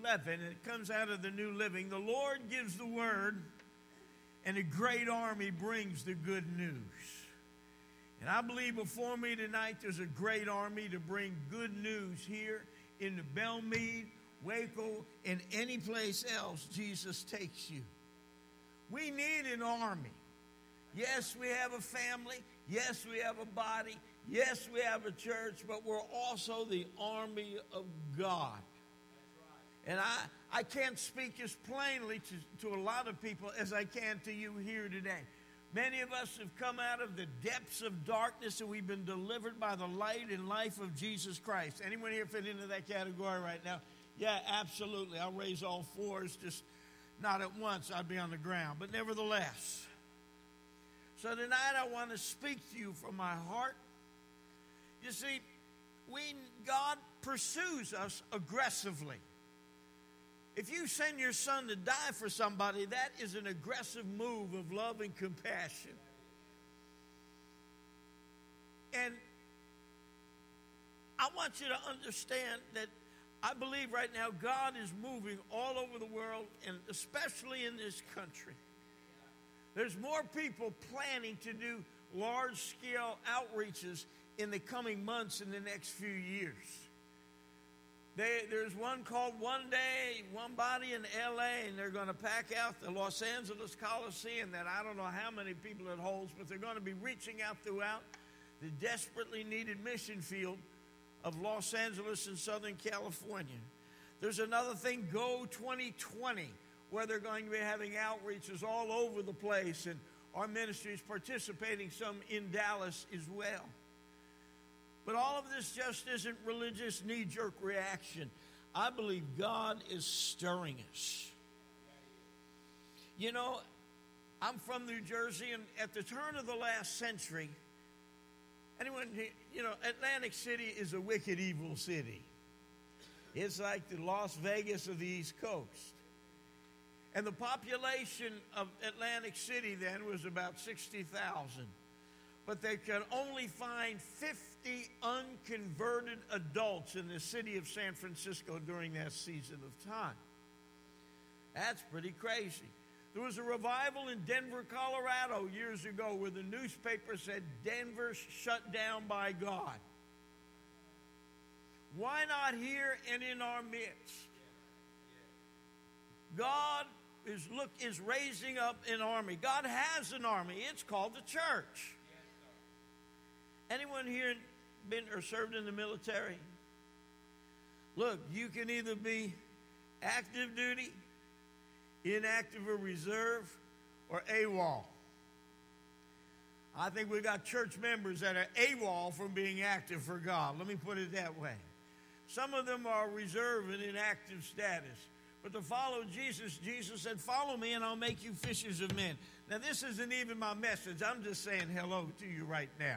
11, and it comes out of the New Living. The Lord gives the word, and a great army brings the good news. And I believe before me tonight there's a great army to bring good news here in the Belmead, Waco, and any place else Jesus takes you. We need an army. Yes, we have a family. Yes, we have a body. Yes, we have a church, but we're also the army of God. And I can't speak as plainly to a lot of people as I can to you here today. Many of us have come out of the depths of darkness and we've been delivered by the light and life of Jesus Christ. Anyone here fit into that category right now? Yeah, absolutely. I'll raise all fours, just not at once. I'd be on the ground. But nevertheless. So tonight I want to speak to you from my heart. You see, God pursues us aggressively. If you send your son to die for somebody, that is an aggressive move of love and compassion. And I want you to understand that I believe right now God is moving all over the world, and especially in this country. There's more people planning to do large-scale outreaches in the coming months in the next few years. There's one called One Day, One Body in L.A., and they're going to pack out the Los Angeles Coliseum that I don't know how many people it holds, but they're going to be reaching out throughout the desperately needed mission field of Los Angeles and Southern California. There's another thing, Go 2020, where they're going to be having outreaches all over the place, and our ministry is participating some in Dallas as well. But all of this just isn't religious knee-jerk reaction. I believe God is stirring us. You know, I'm from New Jersey, and at the turn of the last century, Atlantic City is a wicked, evil city. It's like the Las Vegas of the East Coast. And the population of Atlantic City then was about 60,000. But they could only find 50 unconverted adults in the city of San Francisco during that season of time. That's pretty crazy. There was a revival in Denver, Colorado years ago where the newspaper said, Denver shut down by God. Why not here and in our midst? God is raising up an army. God has an army. It's called the church. Anyone here been or served in the military? Look, you can either be active duty, inactive or reserve, or AWOL. I think we got church members that are AWOL from being active for God. Let me put it that way. Some of them are reserve and inactive status. But to follow Jesus, Jesus said, follow me and I'll make you fishers of men. Now, this isn't even my message. I'm just saying hello to you right now.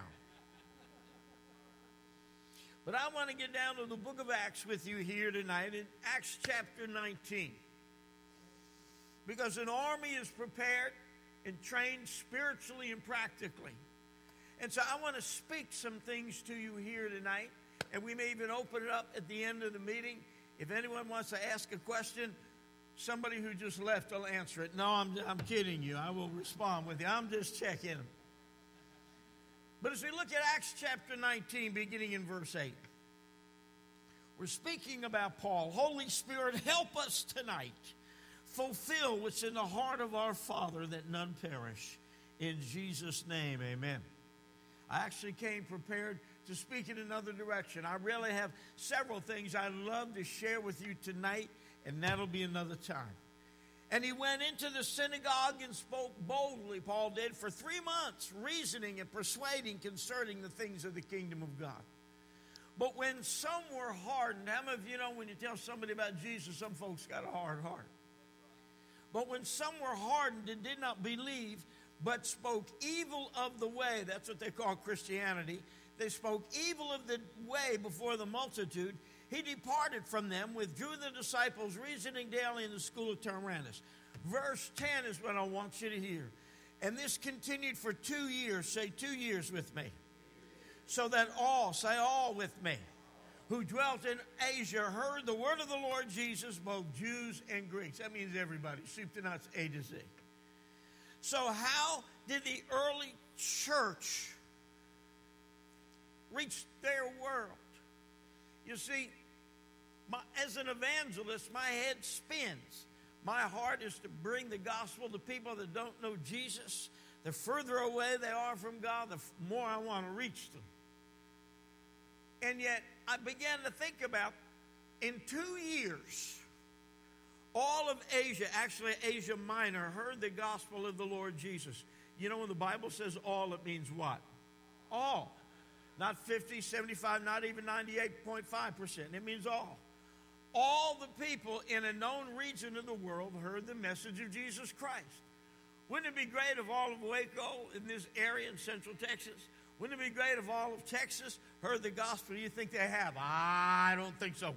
But I want to get down to the book of Acts with you here tonight in Acts chapter 19. Because an army is prepared and trained spiritually and practically. And so I want to speak some things to you here tonight. And we may even open it up at the end of the meeting. If anyone wants to ask a question, somebody who just left will answer it. No, I'm kidding you. I will respond with you. I'm just checking them. But as we look at Acts chapter 19, beginning in verse 8, we're speaking about Paul. Holy Spirit, help us tonight. Fulfill what's in the heart of our Father, that none perish. In Jesus' name, amen. I actually came prepared to speak in another direction. I really have several things I'd love to share with you tonight, and that'll be another time. And he went into the synagogue and spoke boldly, Paul did, for 3 months, reasoning and persuading concerning the things of the kingdom of God. But when some were hardened, how many of you know when you tell somebody about Jesus, some folks got a hard heart? But when some were hardened and did not believe, but spoke evil of the way, that's what they call Christianity, they spoke evil of the way before the multitude, he departed from them, withdrew the disciples, reasoning daily in the school of Tyrannus. Verse 10 is what I want you to hear. And this continued for 2 years. Say 2 years with me. So that all, say all with me, who dwelt in Asia heard the word of the Lord Jesus, both Jews and Greeks. That means everybody, soup to nuts, A to Z. So how did the early church reach their world? You see, as an evangelist, my head spins. My heart is to bring the gospel to people that don't know Jesus. The further away they are from God, the more I want to reach them. And yet, I began to think about, in 2 years, all of Asia, actually Asia Minor, heard the gospel of the Lord Jesus. You know, when the Bible says all, it means what? All. Not 50, 75, not even 98.5%. It means all. All the people in a known region of the world heard the message of Jesus Christ. Wouldn't it be great if all of Waco in this area in Central Texas, wouldn't it be great if all of Texas heard the gospel? You think they have? I don't think so.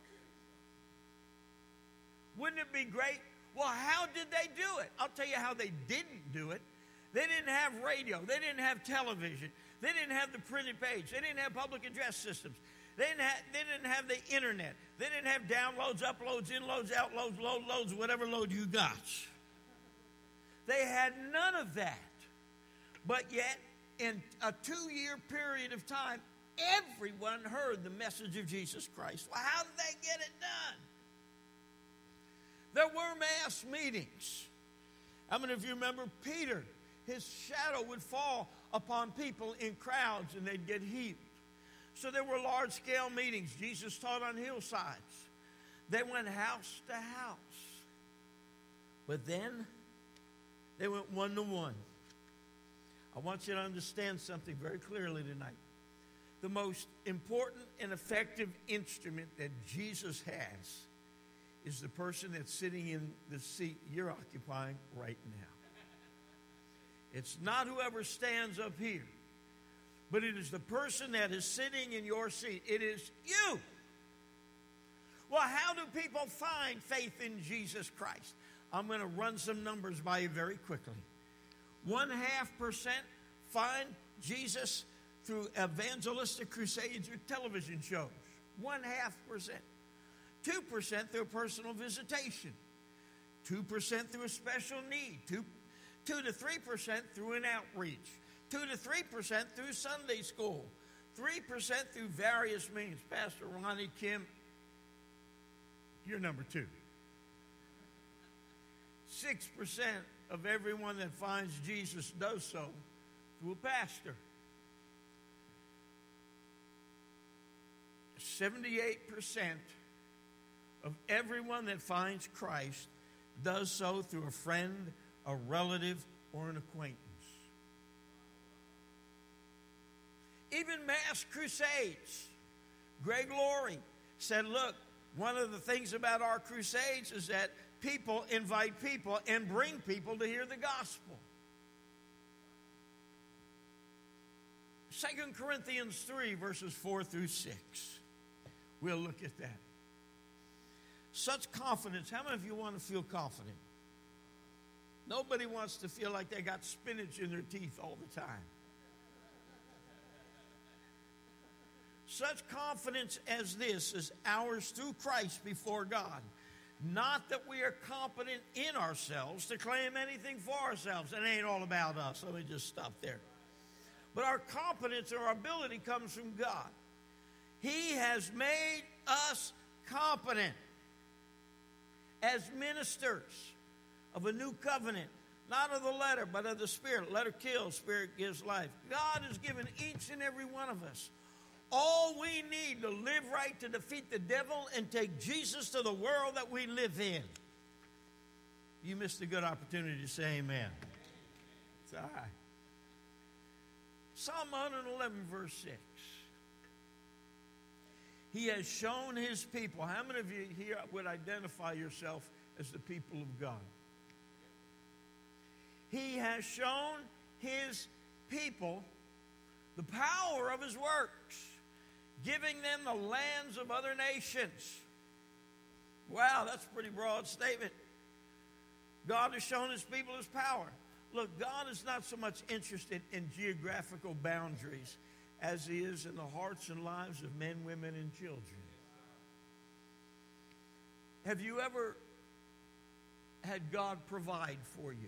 Wouldn't it be great? Well, how did they do it? I'll tell you how they didn't do it. They didn't have radio. They didn't have television. They didn't have the printed page. They didn't have public address systems. They didn't have the internet. They didn't have downloads, uploads, inloads, outloads, loads, whatever load you got. They had none of that. But yet, in a 2-year period of time, everyone heard the message of Jesus Christ. Well, how did they get it done? There were mass meetings. How many of you remember Peter? His shadow would fall upon people in crowds and they'd get healed. So there were large-scale meetings. Jesus taught on hillsides. They went house to house. But then they went one-to-one. I want you to understand something very clearly tonight. The most important and effective instrument that Jesus has is the person that's sitting in the seat you're occupying right now. It's not whoever stands up here, but it is the person that is sitting in your seat. It is you. Well, how do people find faith in Jesus Christ? I'm going to run some numbers by you very quickly. 0.5% find Jesus through evangelistic crusades or television shows. 0.5%. 2% through personal visitation. 2% through a special need. 2 to 3% through an outreach. 2 to 3% through Sunday school. 3% through various means. Pastor Ronnie, Kim, you're number 2. 6% of everyone that finds Jesus does so through a pastor. 78% of everyone that finds Christ does so through a friend, a relative, or an acquaintance. Even mass crusades. Greg Laurie said, look, one of the things about our crusades is that people invite people and bring people to hear the gospel. 2 Corinthians 3, verses 4 through 6. We'll look at that. Such confidence. How many of you want to feel confident? Nobody wants to feel like they got spinach in their teeth all the time. Such confidence as this is ours through Christ before God. Not that we are competent in ourselves to claim anything for ourselves. It ain't all about us. Let me just stop there. But our competence or our ability comes from God. He has made us competent as ministers of a new covenant, not of the letter, but of the Spirit. Letter kills, Spirit gives life. God has given each and every one of us all we need to live right, to defeat the devil, and take Jesus to the world that we live in. You missed a good opportunity to say amen. It's all right. Psalm 111, verse 6. He has shown his people. How many of you here would identify yourself as the people of God? He has shown his people the power of his works, giving them the lands of other nations. Wow, that's a pretty broad statement. God has shown his people his power. Look, God is not so much interested in geographical boundaries as He is in the hearts and lives of men, women, and children. Have you ever had God provide for you?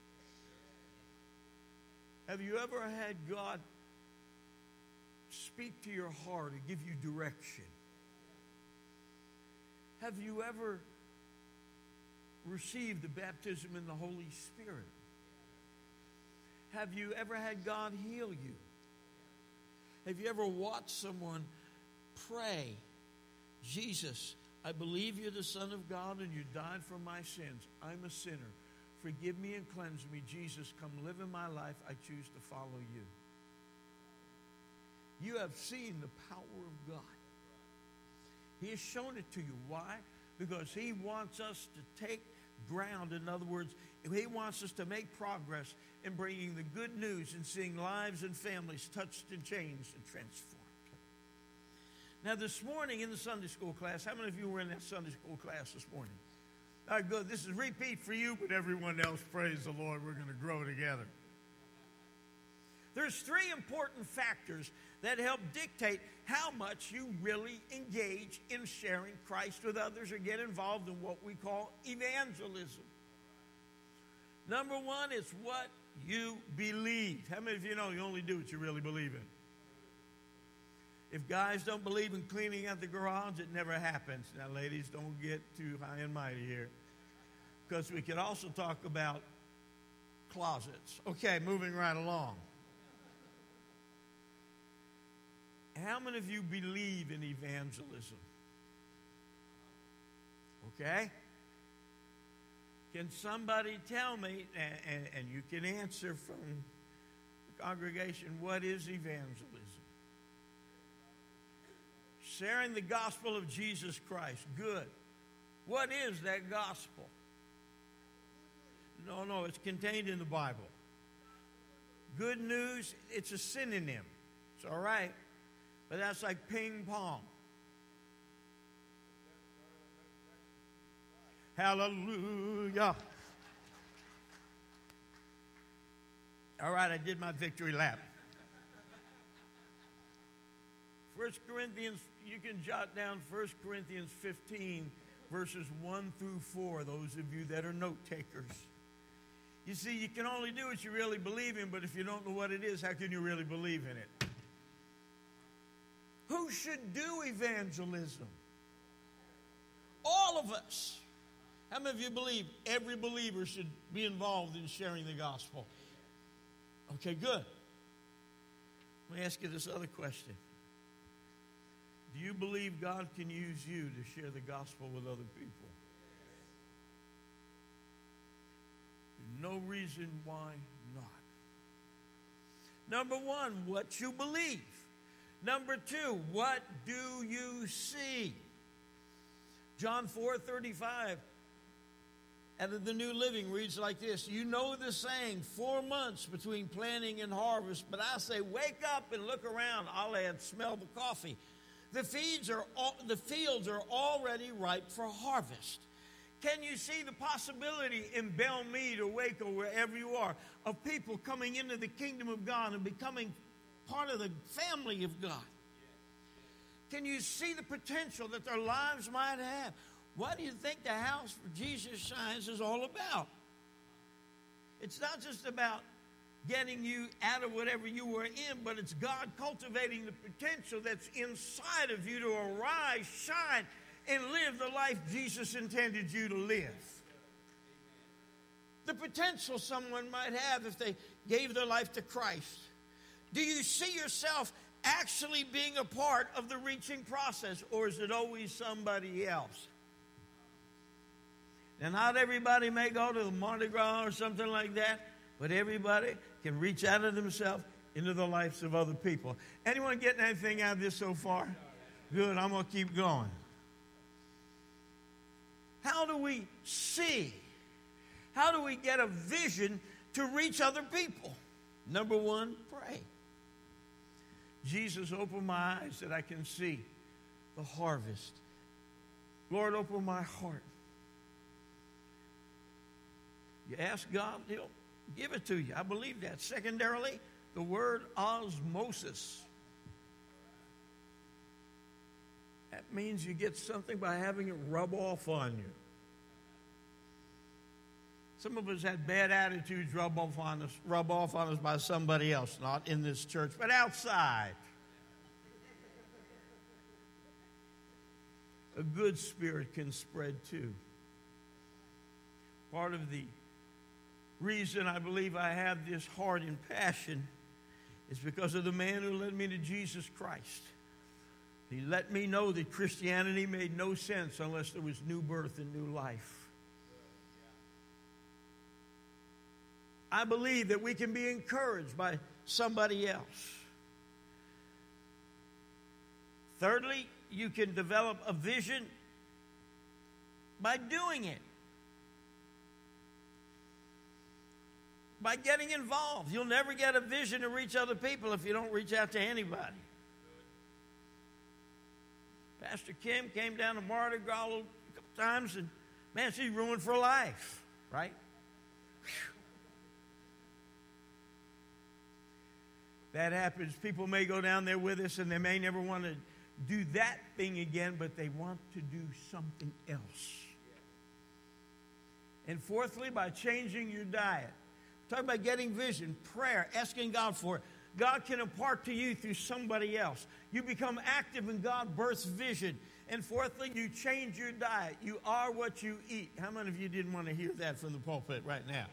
Have you ever had God speak to your heart and give you direction? Have you ever received the baptism in the Holy Spirit? Have you ever had God heal you? Have you ever watched someone pray, Jesus, I believe you're the Son of God and you died for my sins. I'm a sinner. Forgive me and cleanse me. Jesus, come live in my life. I choose to follow you. You have seen the power of God. He has shown it to you. Why? Because He wants us to take ground. In other words, He wants us to make progress in bringing the good news and seeing lives and families touched and changed and transformed. Now, this morning in the Sunday school class, how many of you were in that Sunday school class this morning? All right, good. This is repeat for you, but everyone else, praise the Lord, we're going to grow together. There's three important factors that help dictate how much you really engage in sharing Christ with others or get involved in what we call evangelism. Number one is what you believe. How many of you know you only do what you really believe in? If guys don't believe in cleaning out the garage, it never happens. Now, ladies, don't get too high and mighty here, because we could also talk about closets. Okay, moving right along. How many of you believe in evangelism? Okay? Can somebody tell me, and you can answer from the congregation, what is evangelism? Sharing the gospel of Jesus Christ. Good. What is that gospel? No, it's contained in the Bible. Good news, it's a synonym. It's all right. But that's like ping pong. Hallelujah. All right, I did my victory lap. 1 Corinthians, you can jot down 1 Corinthians 15, verses 1 through 4, those of you that are note takers. You see, you can only do what you really believe in, but if you don't know what it is, how can you really believe in it? Who should do evangelism? All of us. How many of you believe every believer should be involved in sharing the gospel? Okay, good. Let me ask you this other question. Do you believe God can use you to share the gospel with other people? No reason why not. Number one, what you believe. Number two, what do you see? John 4:35 out of the New Living reads like this. You know the saying, 4 months between planting and harvest, but I say, wake up and look around. I'll add, smell the coffee. The fields are already ripe for harvest. Can you see the possibility in Belmead or Waco, wherever you are, of people coming into the kingdom of God and becoming part of the family of God? Can you see the potential that their lives might have? What do you think the House for Jesus Shines is all about? It's not just about getting you out of whatever you were in, but it's God cultivating the potential that's inside of you to arise, shine, and live the life Jesus intended you to live. The potential someone might have if they gave their life to Christ. Do you see yourself actually being a part of the reaching process, or is it always somebody else? Now, not everybody may go to the Mardi Gras or something like that, but everybody can reach out of themselves into the lives of other people. Anyone getting anything out of this so far? Good, I'm going to keep going. How do we see? How do we get a vision to reach other people? Number one, pray. Jesus, open my eyes that I can see the harvest. Lord, open my heart. You ask God, He'll give it to you. I believe that. Secondarily, the word osmosis. That means you get something by having it rub off on you. Some of us had bad attitudes rub off on us by somebody else, not in this church, but outside. A good spirit can spread too. Part of the reason I believe I have this heart and passion is because of the man who led me to Jesus Christ. He let me know that Christianity made no sense unless there was new birth and new life. I believe that we can be encouraged by somebody else. Thirdly, you can develop a vision by doing it. By getting involved. You'll never get a vision to reach other people if you don't reach out to anybody. Pastor Kim came down to Mardi Gras a couple times, and man, she's ruined for life, right? Whew. That happens. People may go down there with us, and they may never want to do that thing again, but they want to do something else. And fourthly, by changing your diet. Talk about getting vision, prayer, asking God for it. God can impart to you through somebody else. You become active and God births vision. And fourthly, you change your diet. You are what you eat. How many of you didn't want to hear that from the pulpit right now?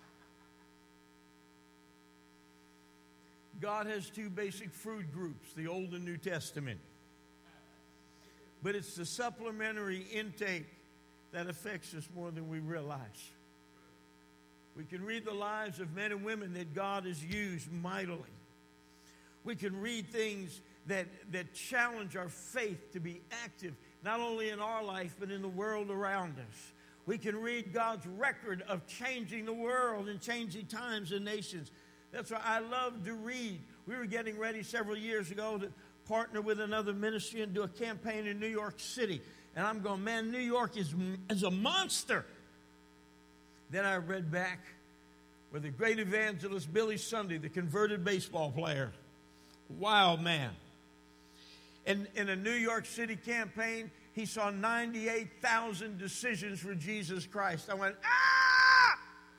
God has two basic food groups, the Old and New Testament. But it's the supplementary intake that affects us more than we realize. We can read the lives of men and women that God has used mightily. We can read things that challenge our faith to be active, not only in our life, but in the world around us. We can read God's record of changing the world and changing times and nations. That's why I love to read. We were getting ready several years ago to partner with another ministry and do a campaign in New York City. And I'm going, man, New York is a monster. Then I read back where the great evangelist Billy Sunday, the converted baseball player, wild man. In a New York City campaign, he saw 98,000 decisions for Jesus Christ. I went, ah!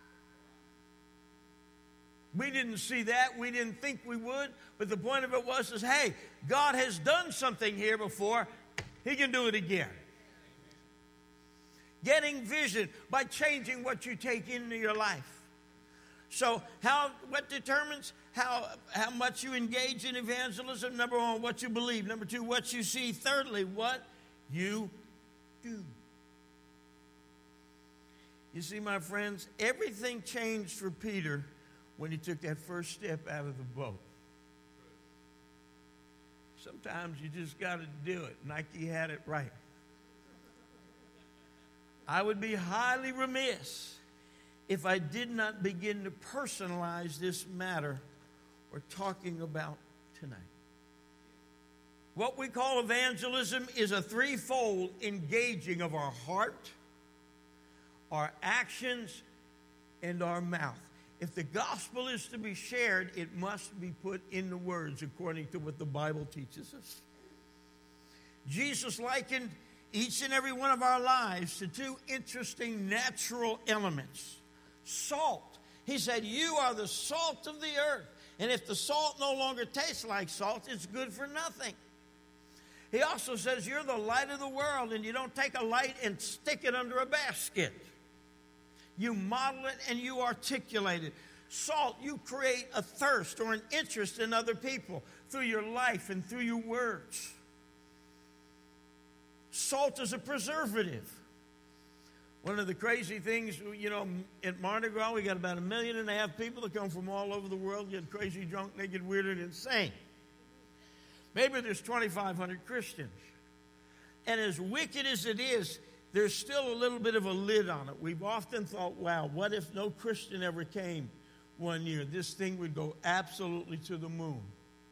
We didn't see that. We didn't think we would. But the point of it was, hey, God has done something here before. He can do it again. Getting vision by changing what you take into your life. So what determines how much you engage in evangelism? Number one, what you believe. Number two, what you see. Thirdly, what you do. You see, my friends, everything changed for Peter when he took that first step out of the boat. Sometimes you just got to do it. Nike had it right. I would be highly remiss if I did not begin to personalize this matter we're talking about tonight. What we call evangelism is a threefold engaging of our heart, our actions, and our mouth. If the gospel is to be shared, it must be put into words according to what the Bible teaches us. Jesus likened each and every one of our lives to two interesting natural elements. Salt. He said, you are the salt of the earth. And if the salt no longer tastes like salt, it's good for nothing. He also says, you're the light of the world, and you don't take a light and stick it under a basket. You model it and you articulate it. Salt, you create a thirst or an interest in other people through your life and through your words. Salt is a preservative. One of the crazy things, at Mardi Gras, we got about 1.5 million people that come from all over the world, get crazy, drunk, naked, weird, and insane. Maybe there's 2,500 Christians. And as wicked as it is, there's still a little bit of a lid on it. We've often thought, wow, what if no Christian ever came one year? This thing would go absolutely to the moon.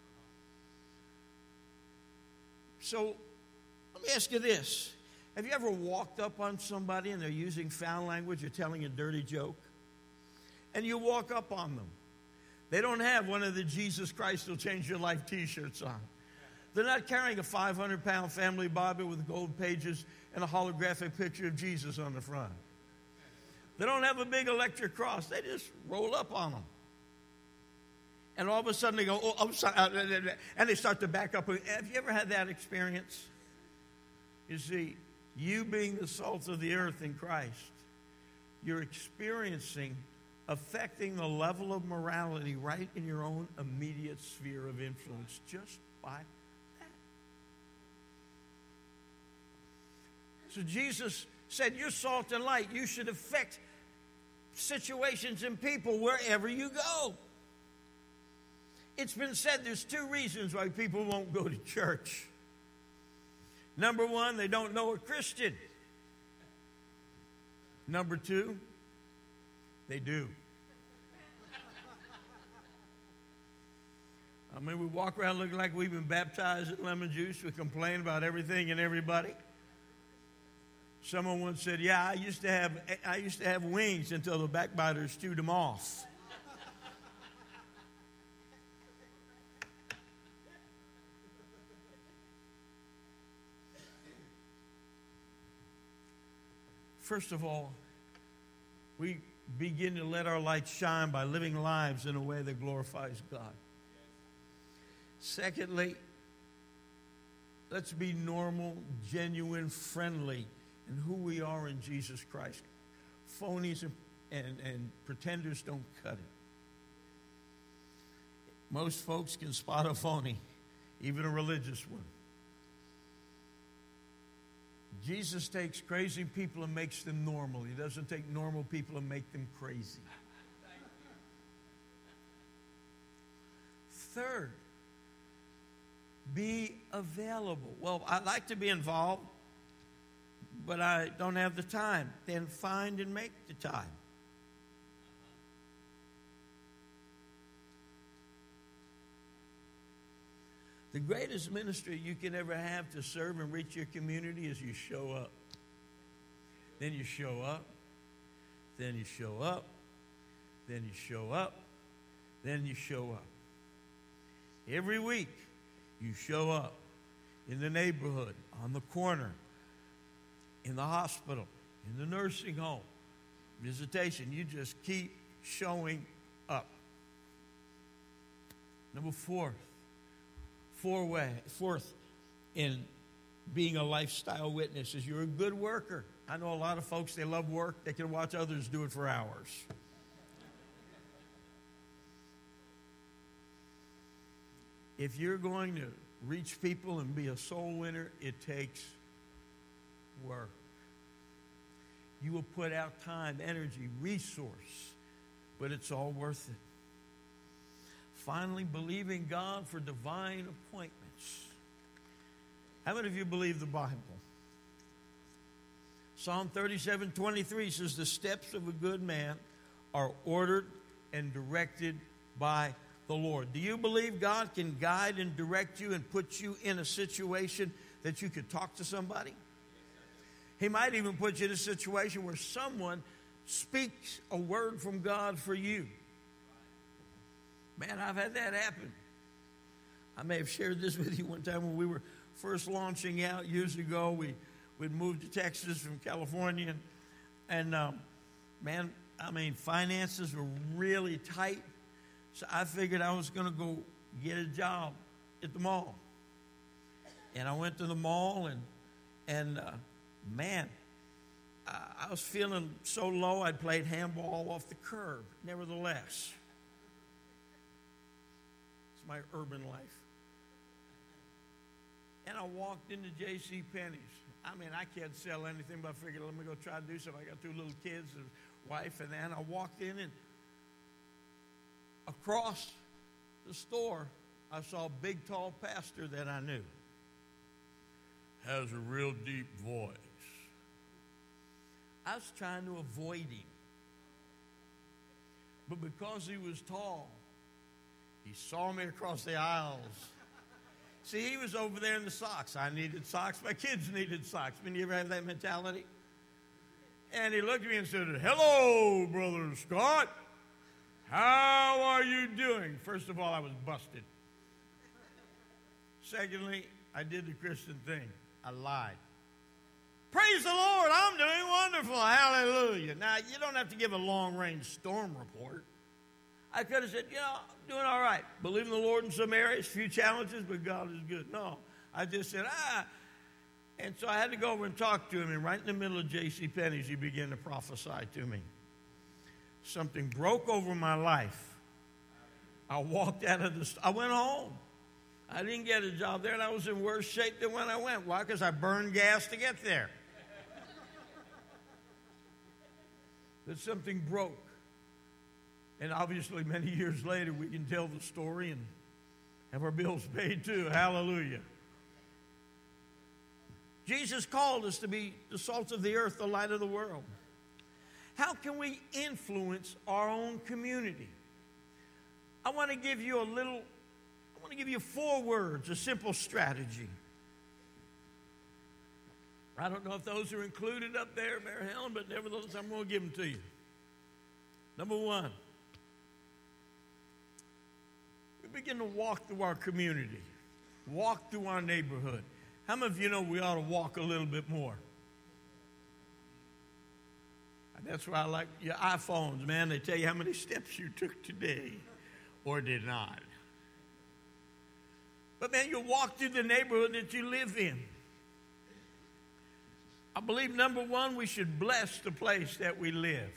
So let me ask you this. Have you ever walked up on somebody and they're using foul language or telling a dirty joke? And you walk up on them. They don't have one of the Jesus Christ will change your life t-shirts on. They're not carrying a 500-pound family Bible with gold pages and a holographic picture of Jesus on the front. They don't have a big electric cross. They just roll up on them. And all of a sudden they go, oh, and they start to back up. Have you ever had that experience? You see, you being the salt of the earth in Christ, you're experiencing, affecting the level of morality right in your own immediate sphere of influence just by that. So Jesus said, you're salt and light. You should affect situations and people wherever you go. It's been said there's two reasons why people won't go to church. Number one, they don't know a Christian. Number two, they do. I mean, we walk around looking like we've been baptized in lemon juice. We complain about everything and everybody. Someone once said, yeah, I used to have wings until the backbiters chewed them off. First of all, we begin to let our light shine by living lives in a way that glorifies God. Secondly, let's be normal, genuine, friendly in who we are in Jesus Christ. Phonies and pretenders don't cut it. Most folks can spot a phony, even a religious one. Jesus takes crazy people and makes them normal. He doesn't take normal people and make them crazy. Third, be available. Well, I like to be involved, but I don't have the time. Then find and make the time. The greatest ministry you can ever have to serve and reach your community is you show up. Then you show up. Then you show up. Then you show up. Then you show up. Every week, you show up in the neighborhood, on the corner, in the hospital, in the nursing home, visitation. You just keep showing up. Number fourth in being a lifestyle witness is you're a good worker. I know a lot of folks, they love work. They can watch others do it for hours. If you're going to reach people and be a soul winner, it takes work. You will put out time, energy, resource, but it's all worth it. Finally, believing God for divine appointments. How many of you believe the Bible? Psalm 37:23 says, the steps of a good man are ordered and directed by the Lord. Do you believe God can guide and direct you and put you in a situation that you could talk to somebody? He might even put you in a situation where someone speaks a word from God for you. Man, I've had that happen. I may have shared this with you one time when we were first launching out years ago. We'd moved to Texas from California. And finances were really tight. So I figured I was going to go get a job at the mall. And I went to the mall and I was feeling so low I played handball off the curb. Nevertheless, it's my urban life. And I walked into J.C. Penney's. I mean, I can't sell anything, but I figured, let me go try to do something. I got 2 little kids and a wife, and then I walked in, and across the store, I saw a big, tall pastor that I knew. Has a real deep voice. I was trying to avoid him. But because he was tall, he saw me across the aisles. See, he was over there in the socks. I needed socks. My kids needed socks. I mean, you ever have that mentality? And he looked at me and said, hello, Brother Scott. How are you doing? First of all, I was busted. Secondly, I did the Christian thing. I lied. Praise the Lord, I'm doing wonderful. Hallelujah. Now, you don't have to give a long-range storm report. I could have said, I'm doing all right. Believe in the Lord in some areas, few challenges, but God is good. No, I just said, And so I had to go over and talk to him, and right in the middle of J.C. Penney's, he began to prophesy to me. Something broke over my life. I walked out of I went home. I didn't get a job there, and I was in worse shape than when I went. Why? Because I burned gas to get there. But something broke. And obviously, many years later, we can tell the story and have our bills paid too. Hallelujah. Jesus called us to be the salt of the earth, the light of the world. How can we influence our own community? I want to give you 4 words, a simple strategy. I don't know if those are included up there, Mary Helen, but nevertheless, I'm going to give them to you. Number 1, we begin to walk through our community, walk through our neighborhood. How many of you know we ought to walk a little bit more? That's why I like your iPhones, man. They tell you how many steps you took today or did not. But, man, you walk through the neighborhood that you live in. I believe, number 1, we should bless the place that we live.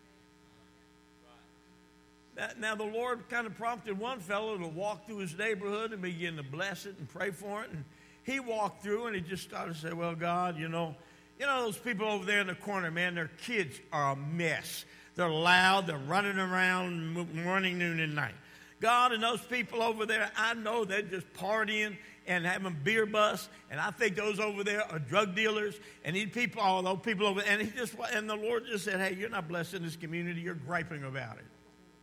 Now, the Lord kind of prompted one fellow to walk through his neighborhood and begin to bless it and pray for it. And he walked through and he just started to say, well, God, you know those people over there in the corner, man, their kids are a mess. They're loud. They're running around morning, noon, and night. God, and those people over there, I know they're just partying and having beer bus, and I think those over there are drug dealers, and all those people over there, and the Lord just said, hey, you're not blessing this community. You're griping about it.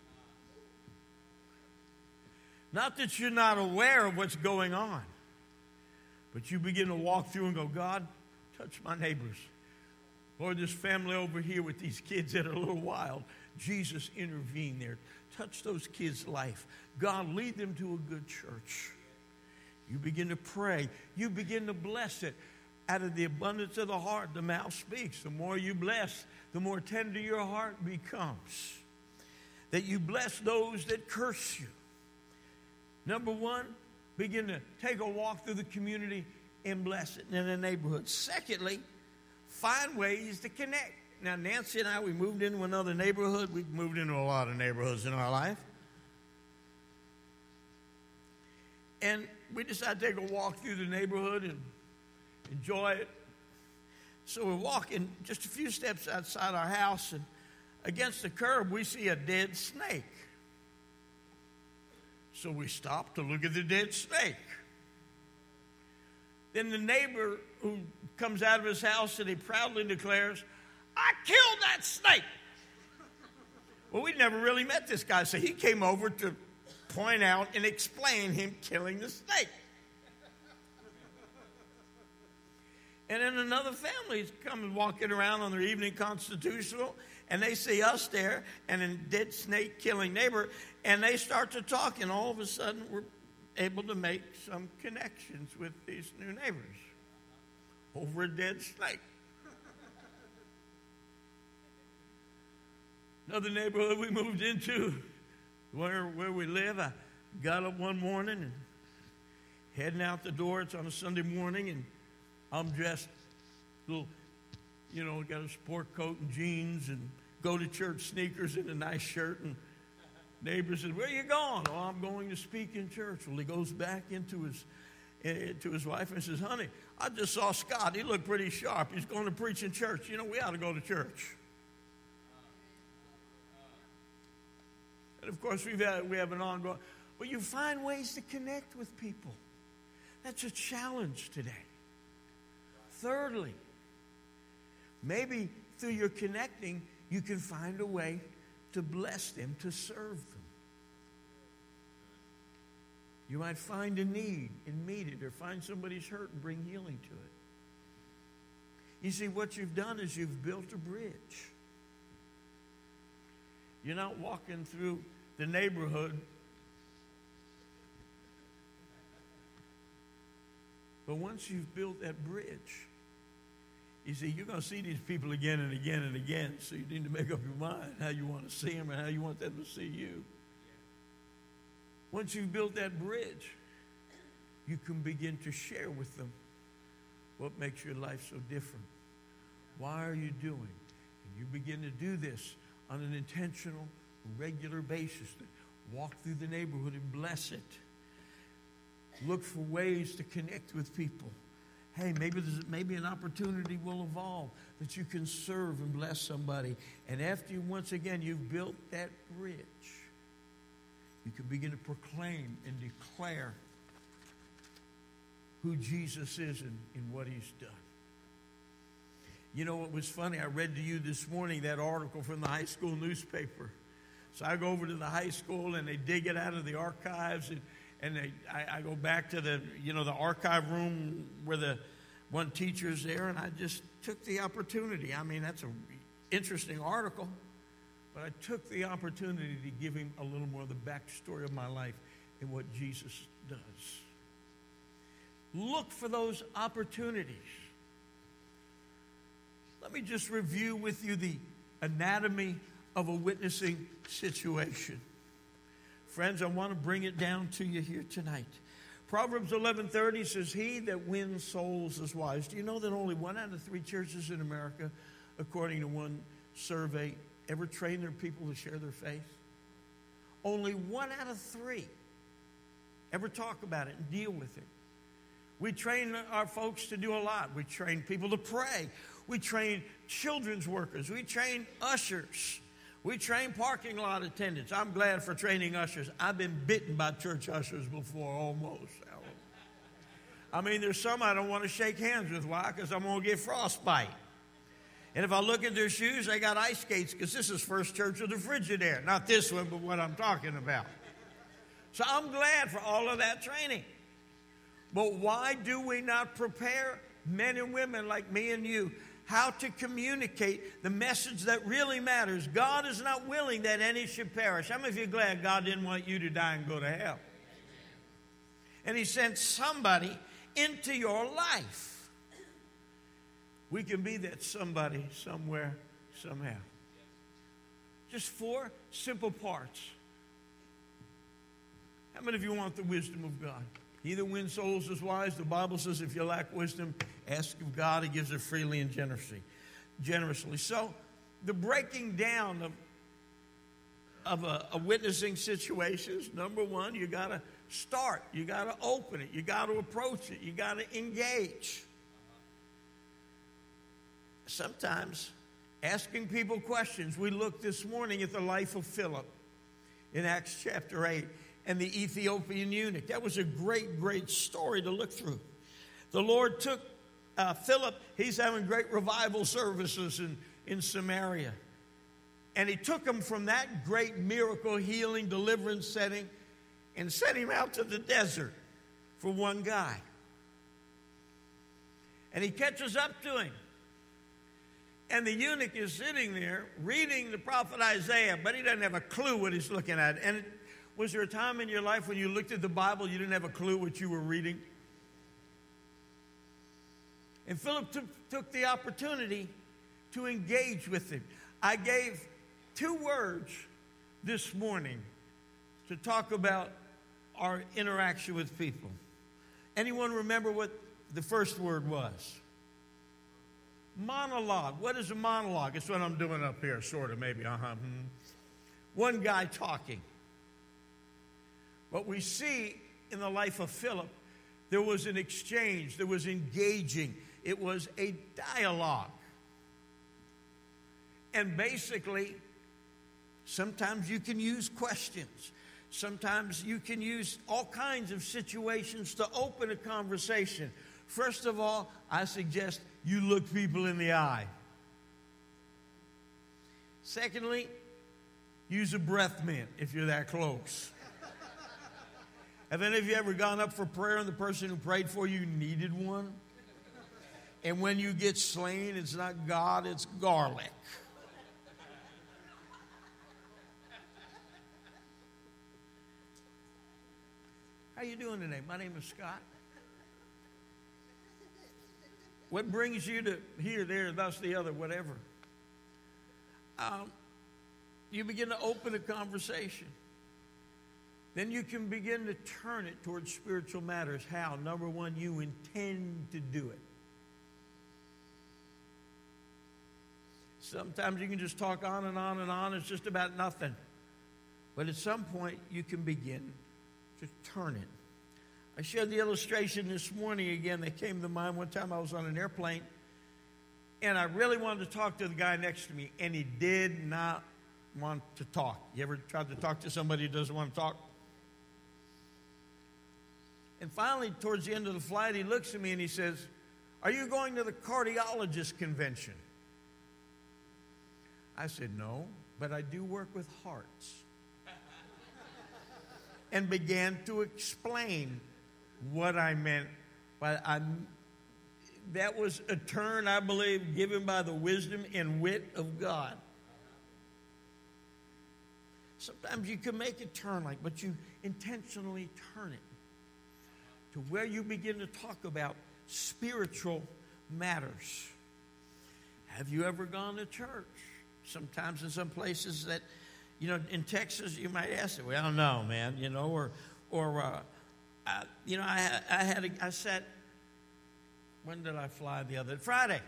Not that you're not aware of what's going on, but you begin to walk through and go, God, touch my neighbors. Lord, this family over here with these kids that are a little wild, Jesus, intervene there. Touch those kids' life. God, lead them to a good church. You begin to pray. You begin to bless it. Out of the abundance of the heart, the mouth speaks. The more you bless, the more tender your heart becomes. That you bless those that curse you. Number 1, begin to take a walk through the community and bless it in the neighborhood. Secondly, find ways to connect. Now, Nancy and I, we moved into another neighborhood. We've moved into a lot of neighborhoods in our life. And we decided to take a walk through the neighborhood and enjoy it. So we're walking just a few steps outside our house, and against the curb, we see a dead snake. So we stop to look at the dead snake. Then the neighbor who comes out of his house and he proudly declares, I killed that snake. Well, we'd never really met this guy, so he came over to point out and explain him killing the snake. And then another family's coming walking around on their evening constitutional, and they see us there and a dead snake killing neighbor, and they start to talk, and all of a sudden we're able to make some connections with these new neighbors over a dead snake. Another neighborhood we moved into where we live, I got up one morning and heading out the door. It's on a Sunday morning, and I'm dressed got a sport coat and jeans and go to church sneakers and a nice shirt. And neighbor says, where are you going? Oh, I'm going to speak in church. Well, he goes back into his wife and says, honey, I just saw Scott. He looked pretty sharp. He's going to preach in church. We ought to go to church. And of course, we have an ongoing. But you find ways to connect with people. That's a challenge today. Thirdly, maybe through your connecting, you can find a way to bless them, to serve them. You might find a need and meet it, or find somebody's hurt and bring healing to it. You see, what you've done is you've built a bridge. You're not walking through the neighborhood But once you've built that bridge, you see, you're going to see these people again and again and again, so you need to make up your mind how you want to see them and how you want them to see you. Once you've built that bridge, you can begin to share with them what makes your life so different. Why are you doing? And you begin to do this on an intentional, regular basis. Walk through the neighborhood and bless it. Look for ways to connect with people. Hey, maybe an opportunity will evolve that you can serve and bless somebody. And after once again you've built that bridge, you can begin to proclaim and declare who Jesus is and what he's done. You know what was funny? I read to you this morning that article from the high school newspaper. So I go over to the high school and they dig it out of the archives and I go back to the archive room where the one teacher's there, and I just took the opportunity. I mean, that's an interesting article, but I took the opportunity to give him a little more of the backstory of my life and what Jesus does. Look for those opportunities. Let me just review with you the anatomy of a witnessing situation. Friends, I want to bring it down to you here tonight. Proverbs 11:30 says, he that wins souls is wise. Do you know that only 1 out of 3 churches in America, according to one survey, ever train their people to share their faith? Only 1 out of 3 ever talk about it and deal with it. We train our folks to do a lot. We train people to pray. We train children's workers. We train ushers. We train parking lot attendants. I'm glad for training ushers. I've been bitten by church ushers before, almost. I mean, there's some I don't want to shake hands with. Why? Because I'm going to get frostbite. And if I look at their shoes, they got ice skates because this is First Church of the Frigidaire. Not this one, but what I'm talking about. So I'm glad for all of that training. But why do we not prepare men and women like me and you how to communicate the message that really matters? God is not willing that any should perish. How many of you are glad God didn't want you to die and go to hell? And he sent somebody into your life. We can be that somebody somewhere, somehow. Just 4 simple parts. How many of you want the wisdom of God? He that wins souls is wise. The Bible says if you lack wisdom, ask of God. He gives it freely and generously. So the breaking down of a witnessing situation is, number 1, you got to start. You got to open it. You got to approach it. You got to engage. Sometimes asking people questions. We looked this morning at the life of Philip in Acts chapter 8. And the Ethiopian eunuch. That was a great, great story to look through. The Lord took Philip. He's having great revival services in Samaria. And he took him from that great miracle, healing, deliverance setting and sent him out to the desert for one guy. And he catches up to him. And the eunuch is sitting there reading the prophet Isaiah, but he doesn't have a clue what he's looking at. And was there a time in your life when you looked at the Bible, you didn't have a clue what you were reading? And Philip took the opportunity to engage with him. I gave 2 words this morning to talk about our interaction with people. Anyone remember what the first word was? Monologue. What is a monologue? It's what I'm doing up here, sort of, maybe. One guy talking. But we see in the life of Philip, there was an exchange, there was engaging, it was a dialogue. And basically, sometimes you can use questions. Sometimes you can use all kinds of situations to open a conversation. First of all, I suggest you look people in the eye. Secondly, use a breath mint if you're that close. Have any of you ever gone up for prayer and the person who prayed for you needed one? And when you get slain, it's not God, it's garlic. How you doing today? My name is Scott. What brings you to here, there, thus, the other, whatever? You begin to open a conversation. Then you can begin to turn it towards spiritual matters. How? Number one, you intend to do it. Sometimes you can just talk on and on and on. It's just about nothing. But at some point, you can begin to turn it. I shared the illustration this morning again that came to mind. One time I was on an airplane, and I really wanted to talk to the guy next to me, and he did not want to talk. You ever tried to talk to somebody who doesn't want to talk? And finally, towards the end of the flight, he looks at me and he says, "Are you going to the cardiologist convention?" I said, "No, but I do work with hearts." And began to explain what I meant. But that was a turn, I believe, given by the wisdom and wit of God. Sometimes you can make a turn but you intentionally turn it to where you begin to talk about spiritual matters. Have you ever gone to church? Sometimes in some places that, in Texas, you might ask, "Well, no, man," I sat, when did I fly the other? Friday.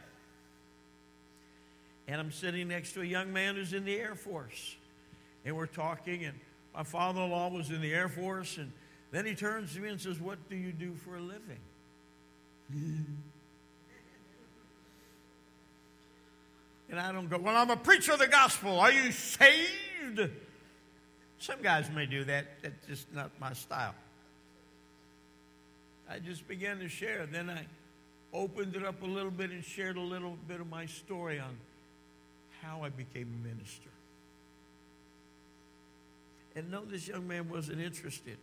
And I'm sitting next to a young man who's in the Air Force. And we're talking, and my father-in-law was in the Air Force, and then he turns to me and says, "What do you do for a living?" And I don't go, "Well, I'm a preacher of the gospel. Are you saved?" Some guys may do that. That's just not my style. I just began to share. Then I opened it up a little bit and shared a little bit of my story on how I became a minister. And no, this young man wasn't interested.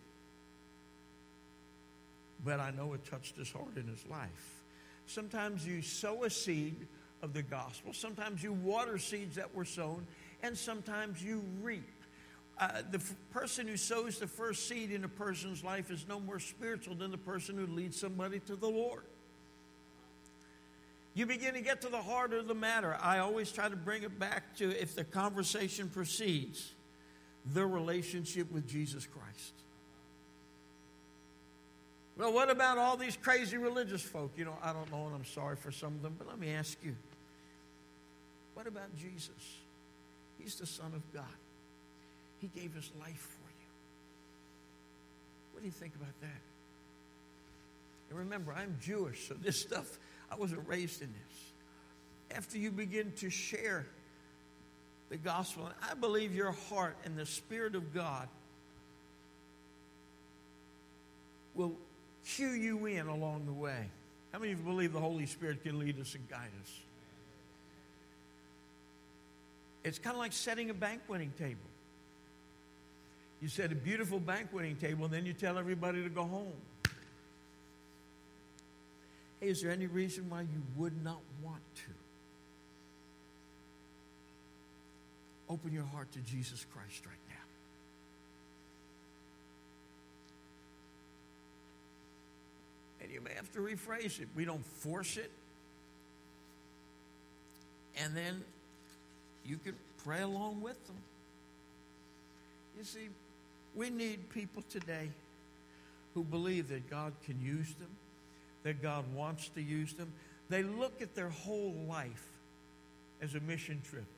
But I know it touched his heart in his life. Sometimes you sow a seed of the gospel. Sometimes you water seeds that were sown. And sometimes you reap. The person who sows the first seed in a person's life is no more spiritual than the person who leads somebody to the Lord. You begin to get to the heart of the matter. I always try to bring it back to, if the conversation proceeds, the relationship with Jesus Christ. Well, what about all these crazy religious folk? I don't know, and I'm sorry for some of them, but let me ask you, what about Jesus? He's the Son of God. He gave his life for you. What do you think about that? And remember, I'm Jewish, so this stuff, I wasn't raised in this. After you begin to share the gospel, and I believe your heart and the Spirit of God will cue you in along the way. How many of you believe the Holy Spirit can lead us and guide us? It's kind of like setting a banqueting table. You set a beautiful banqueting table, and then you tell everybody to go home. Hey, is there any reason why you would not want to? Open your heart to Jesus Christ right now. And you may have to rephrase it. We don't force it. And then you can pray along with them. You see, we need people today who believe that God can use them, that God wants to use them. They look at their whole life as a mission trip.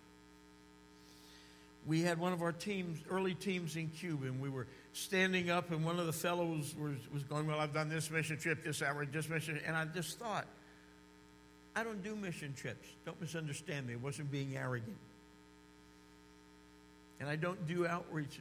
We had one of our teams, early teams in Cuba, and we were standing up, and one of the fellows was going, "Well, I've done this mission trip, this hour, this mission," and I just thought, I don't do mission trips. Don't misunderstand me. I wasn't being arrogant. And I don't do outreaches.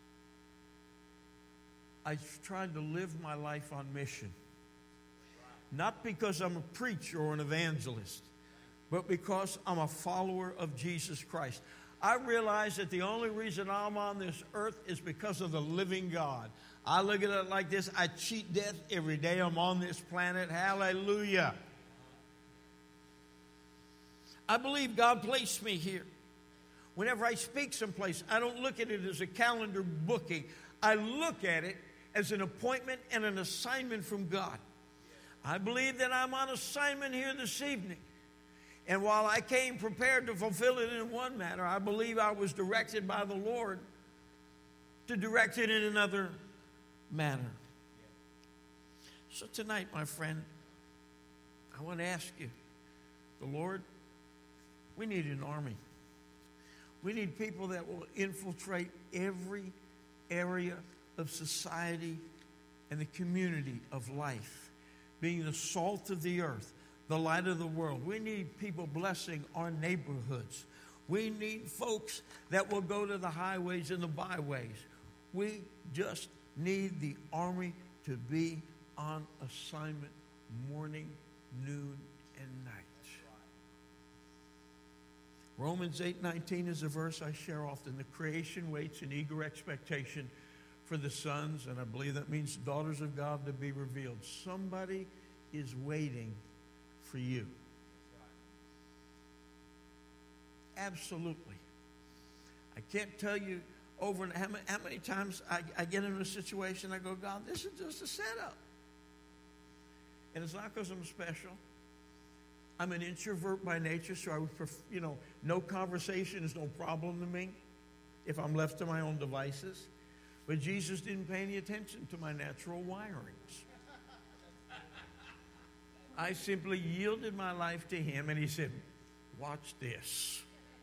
I tried to live my life on mission. Not because I'm a preacher or an evangelist, but because I'm a follower of Jesus Christ. I realize that the only reason I'm on this earth is because of the living God. I look at it like this. I cheat death every day I'm on this planet. Hallelujah. I believe God placed me here. Whenever I speak someplace, I don't look at it as a calendar booking. I look at it as an appointment and an assignment from God. I believe that I'm on assignment here this evening. And while I came prepared to fulfill it in one manner, I believe I was directed by the Lord to direct it in another manner. So tonight, my friend, I want to ask you, the Lord, we need an army. We need people that will infiltrate every area of society and the community of life, being the salt of the earth, the light of the world. We need people blessing our neighborhoods. We need folks that will go to the highways and the byways. We just need the army to be on assignment morning, noon, and night. Romans 8:19 is a verse I share often. The creation waits in eager expectation for the sons, and I believe that means daughters of God to be revealed. Somebody is waiting for you. Absolutely. I can't tell you over and how many times I get into a situation, I go, God, this is just a setup. And it's not because I'm special. I'm an introvert by nature, so I would prefer, no conversation is no problem to me if I'm left to my own devices. But Jesus didn't pay any attention to my natural wirings. I simply yielded my life to him, and he said, watch this.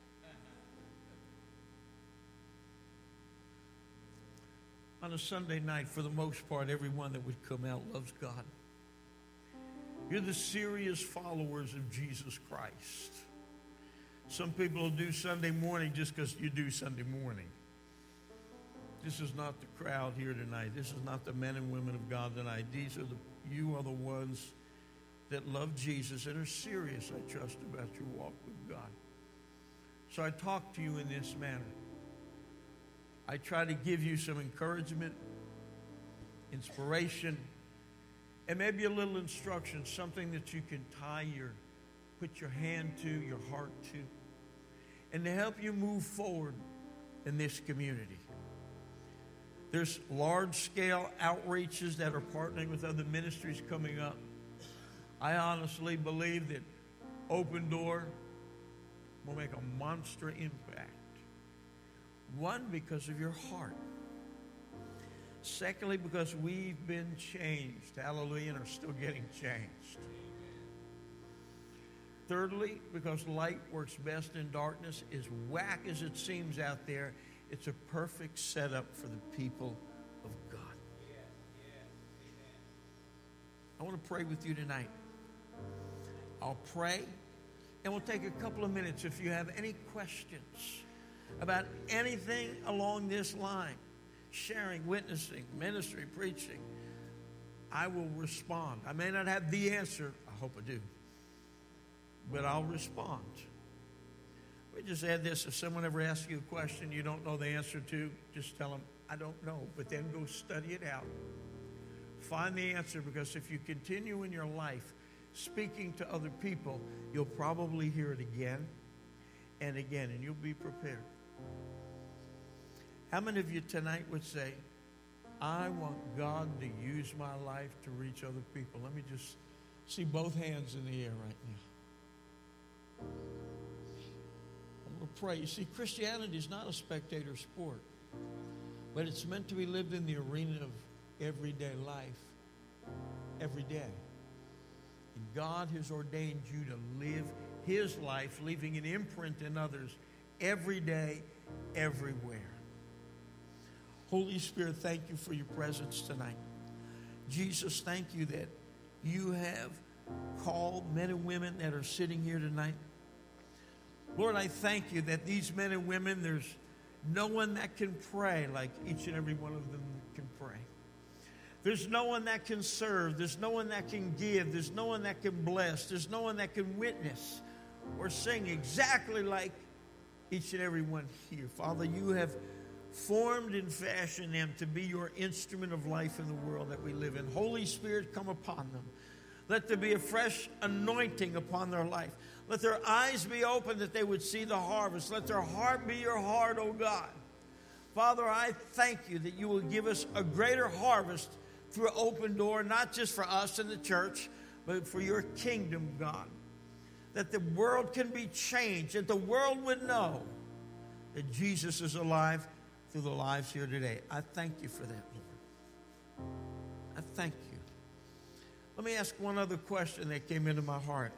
On a Sunday night, for the most part, everyone that would come out loves God. You're the serious followers of Jesus Christ. Some people will do Sunday morning just because you do Sunday morning. This is not the crowd here tonight. This is not the men and women of God tonight. You are the ones that love Jesus and are serious, I trust, about your walk with God. So I talk to you in this manner. I try to give you some encouragement, inspiration, and maybe a little instruction, something that you can put your hand to, your heart to, and to help you move forward in this community. There's large-scale outreaches that are partnering with other ministries coming up. I honestly believe that Open Door will make a monster impact. One, because of your heart. Secondly, because we've been changed. Hallelujah, and are still getting changed. Thirdly, because light works best in darkness. As whack as it seems out there, it's a perfect setup for the people of God. I want to pray with you tonight. I'll pray, and we'll take a couple of minutes if you have any questions about anything along this line, sharing, witnessing, ministry, preaching. I will respond. I may not have the answer. I hope I do. But I'll respond. We just add this. If someone ever asks you a question you don't know the answer to, just tell them, I don't know. But then go study it out. Find the answer, because if you continue in your life speaking to other people, you'll probably hear it again and again, and you'll be prepared. How many of you tonight would say, I want God to use my life to reach other people? Let me just see both hands in the air right now. I'm going to pray. You see, Christianity is not a spectator sport, but it's meant to be lived in the arena of everyday life, every day. And God has ordained you to live his life, leaving an imprint in others every day, everywhere. Holy Spirit, thank you for your presence tonight. Jesus, thank you that you have called men and women that are sitting here tonight. Lord, I thank you that these men and women, there's no one that can pray like each and every one of them can pray. There's no one that can serve. There's no one that can give. There's no one that can bless. There's no one that can witness or sing exactly like each and every one here. Father, you have formed and fashioned them to be your instrument of life in the world that we live in. Holy Spirit, come upon them. Let there be a fresh anointing upon their life. Let their eyes be open that they would see the harvest. Let their heart be your heart, O God. Father, I thank you that you will give us a greater harvest through Open Door, not just for us in the church, but for your kingdom, God. That the world can be changed, that the world would know that Jesus is alive through the lives here today. I thank you for that, Lord. I thank you. Let me ask one other question that came into my heart.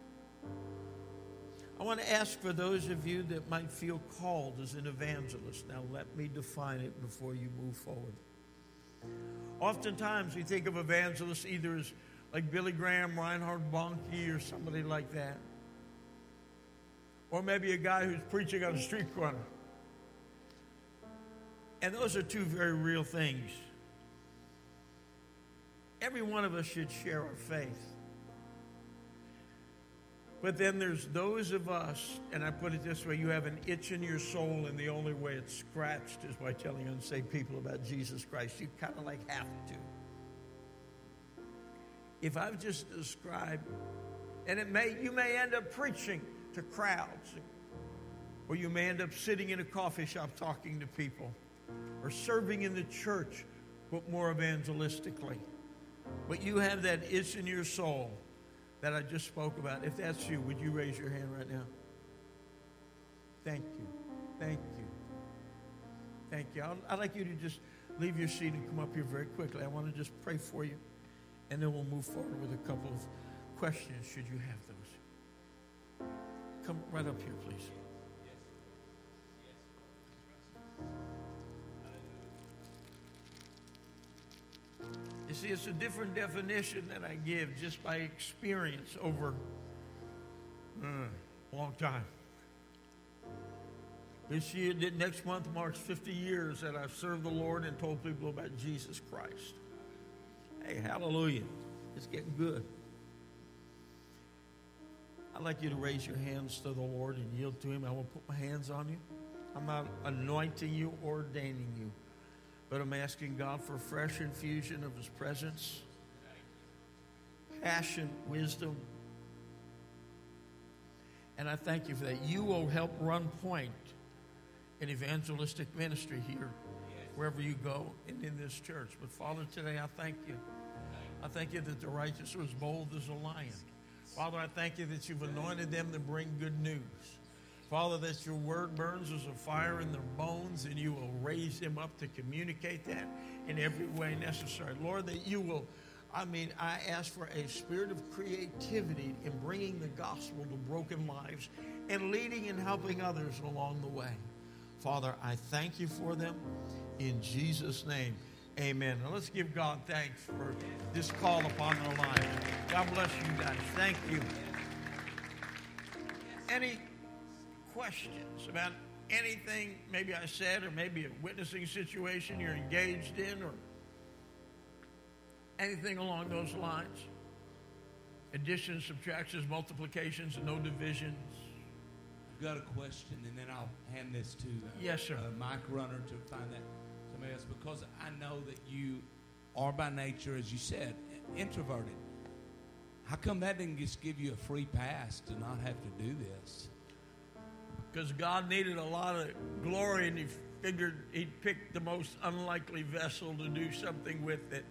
I want to ask for those of you that might feel called as an evangelist. Now, let me define it before you move forward. Oftentimes, we think of evangelists either as like Billy Graham, Reinhard Bonnke, or somebody like that. Or maybe a guy who's preaching on a street corner. And those are two very real things. Every one of us should share our faith. But then there's those of us, and I put it this way, you have an itch in your soul, and the only way it's scratched is by telling unsaved people about Jesus Christ. You kind of like have to. If I've just described, and you may end up preaching to crowds, or you may end up sitting in a coffee shop talking to people, or serving in the church, but more evangelistically. But you have that itch in your soul that I just spoke about. If that's you, would you raise your hand right now? Thank you. Thank you. Thank you. I'd like you to just leave your seat and come up here very quickly. I want to just pray for you, and then we'll move forward with a couple of questions should you have those. Come right up here, please. You see, it's a different definition that I give just by experience over a long time. This year, next month marks 50 years that I've served the Lord and told people about Jesus Christ. Hey, hallelujah. It's getting good. I'd like you to raise your hands to the Lord and yield to Him. I will put my hands on you. I'm not anointing you or ordaining you. But I'm asking God for a fresh infusion of His presence, passion, wisdom. And I thank you for that. You will help run point in evangelistic ministry here, wherever you go and in this church. But Father, today I thank you. I thank you that the righteous are as bold as a lion. Father, I thank you that you've anointed them to bring good news. Father, that your word burns as a fire in their bones, and you will raise them up to communicate that in every way necessary. Lord, that you will, I ask for a spirit of creativity in bringing the gospel to broken lives and leading and helping others along the way. Father, I thank you for them in Jesus' name. Amen. Now let's give God thanks for this call upon our lives. God bless you guys. Thank you. Any questions about anything maybe I said, or maybe a witnessing situation you're engaged in, or anything along those lines? Additions, subtractions, multiplications, no divisions. I've got a question, and then I'll hand this to yes, sir. Mike Runner to find that somebody else, because I know that you are by nature, as you said, introverted. How come that didn't just give you a free pass to not have to do this? Because God needed a lot of glory, and He figured He'd pick the most unlikely vessel to do something with it.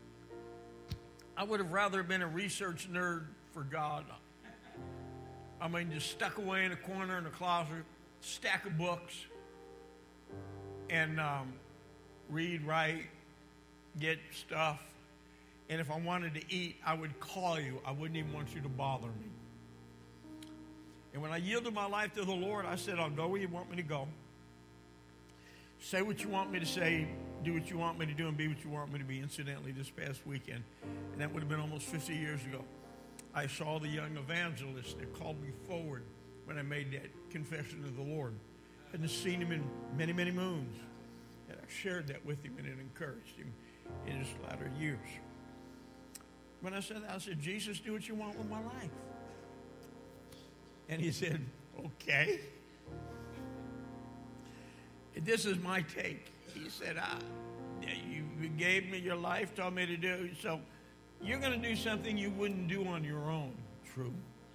I would have rather been a research nerd for God. Just stuck away in a corner in a closet, stack of books, and read, write, get stuff. And if I wanted to eat, I would call you. I wouldn't even want you to bother me. And when I yielded my life to the Lord, I said, I'll go where you want me to go. Say what you want me to say, do what you want me to do, and be what you want me to be. Incidentally, this past weekend, and that would have been almost 50 years ago, I saw the young evangelist that called me forward when I made that confession to the Lord. I hadn't seen him in many, many moons. And I shared that with him, and it encouraged him in his latter years. When I said that, I said, Jesus, do what you want with my life. And he said, okay. This is my take. He said, you gave me your life, told me to do, so you're going to do something you wouldn't do on your own. True.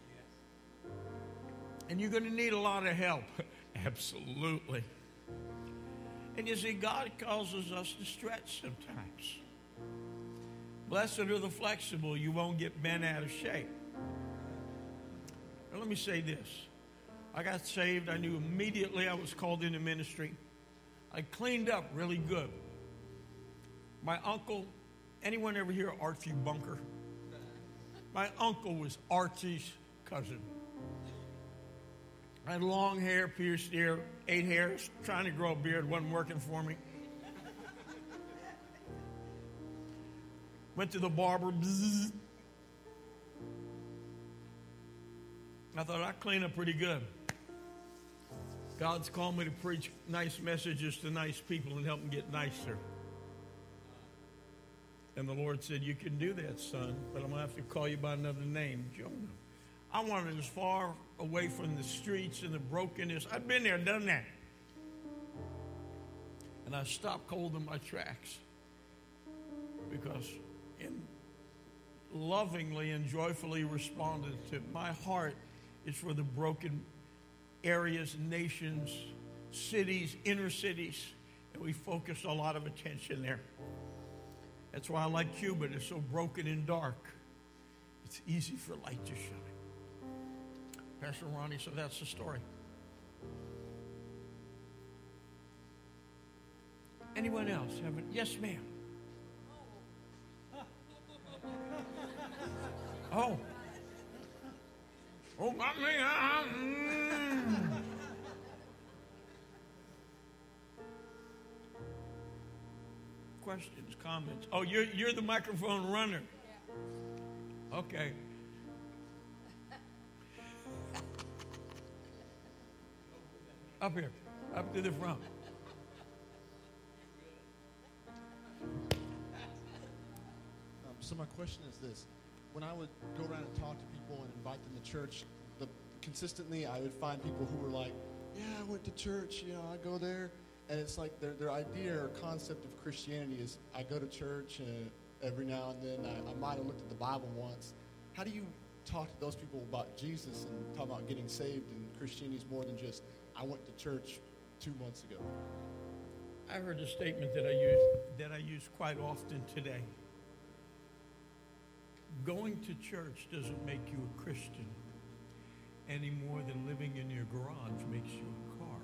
And you're going to need a lot of help. Absolutely. And you see, God causes us to stretch sometimes. Blessed are the flexible. You won't get bent out of shape. Now, let me say this. I got saved. I knew immediately I was called into ministry. I cleaned up really good. My uncle, anyone ever hear of Archie Bunker? My uncle was Archie's cousin. I had long hair, pierced ear, 8 hairs, trying to grow a beard, wasn't working for me. Went to the barber. Bzzz. I thought I'd clean up pretty good. God's called me to preach nice messages to nice people and help them get nicer. And the Lord said, you can do that, son, but I'm going to have to call you by another name, Jonah. I wanted as far away from the streets and the brokenness. I've been there, done that. And I stopped cold in my tracks because lovingly and joyfully responded to my heart is for the broken areas, nations, cities, inner cities, and we focus a lot of attention there. That's why I like Cuba. It's so broken and dark. It's easy for light to shine. Pastor Ronnie, so that's the story. Anyone else have it? Yes, ma'am. Oh. Oh, not me. Questions, comments? Oh, you're the microphone runner. Okay. Up here, up to the front. So my question is this. When I would go around and talk to people and invite them to church, consistently I would find people who were like, yeah, I went to church, I go there. And it's like their idea or concept of Christianity is I go to church every now and then. I might have looked at the Bible once. How do you talk to those people about Jesus and talk about getting saved and Christianity is more than just I went to church 2 months ago? I heard a statement that I use quite often today. Going to church doesn't make you a Christian any more than living in your garage makes you a car.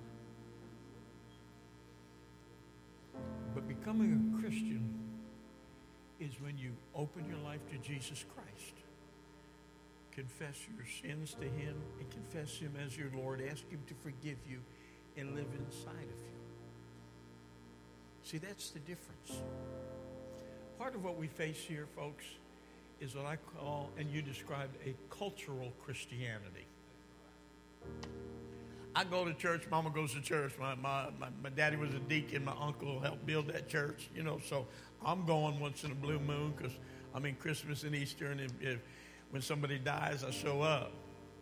But becoming a Christian is when you open your life to Jesus Christ, confess your sins to Him, and confess Him as your Lord, ask Him to forgive you, and live inside of you. See, that's the difference. Part of what we face here, folks, is what I call, and you described, a cultural Christianity. I go to church, Mama goes to church. My daddy was a deacon. My uncle helped build that church, so I'm going once in a blue moon because Christmas and Easter, and if when somebody dies, I show up.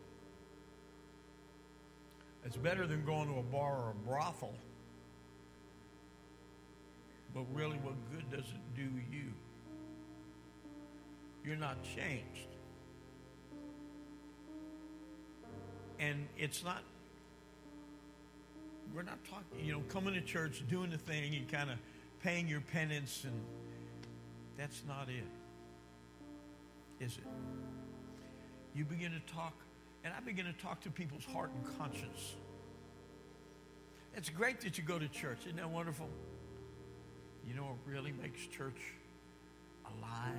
It's better than going to a bar or a brothel. But really, what good does it do you? You're not changed. And it's not, we're not talking, coming to church, doing the thing, and kind of paying your penance, and that's not it, is it? You begin to talk, and I begin to talk to people's heart and conscience. It's great that you go to church. Isn't that wonderful? You know what really makes church alive?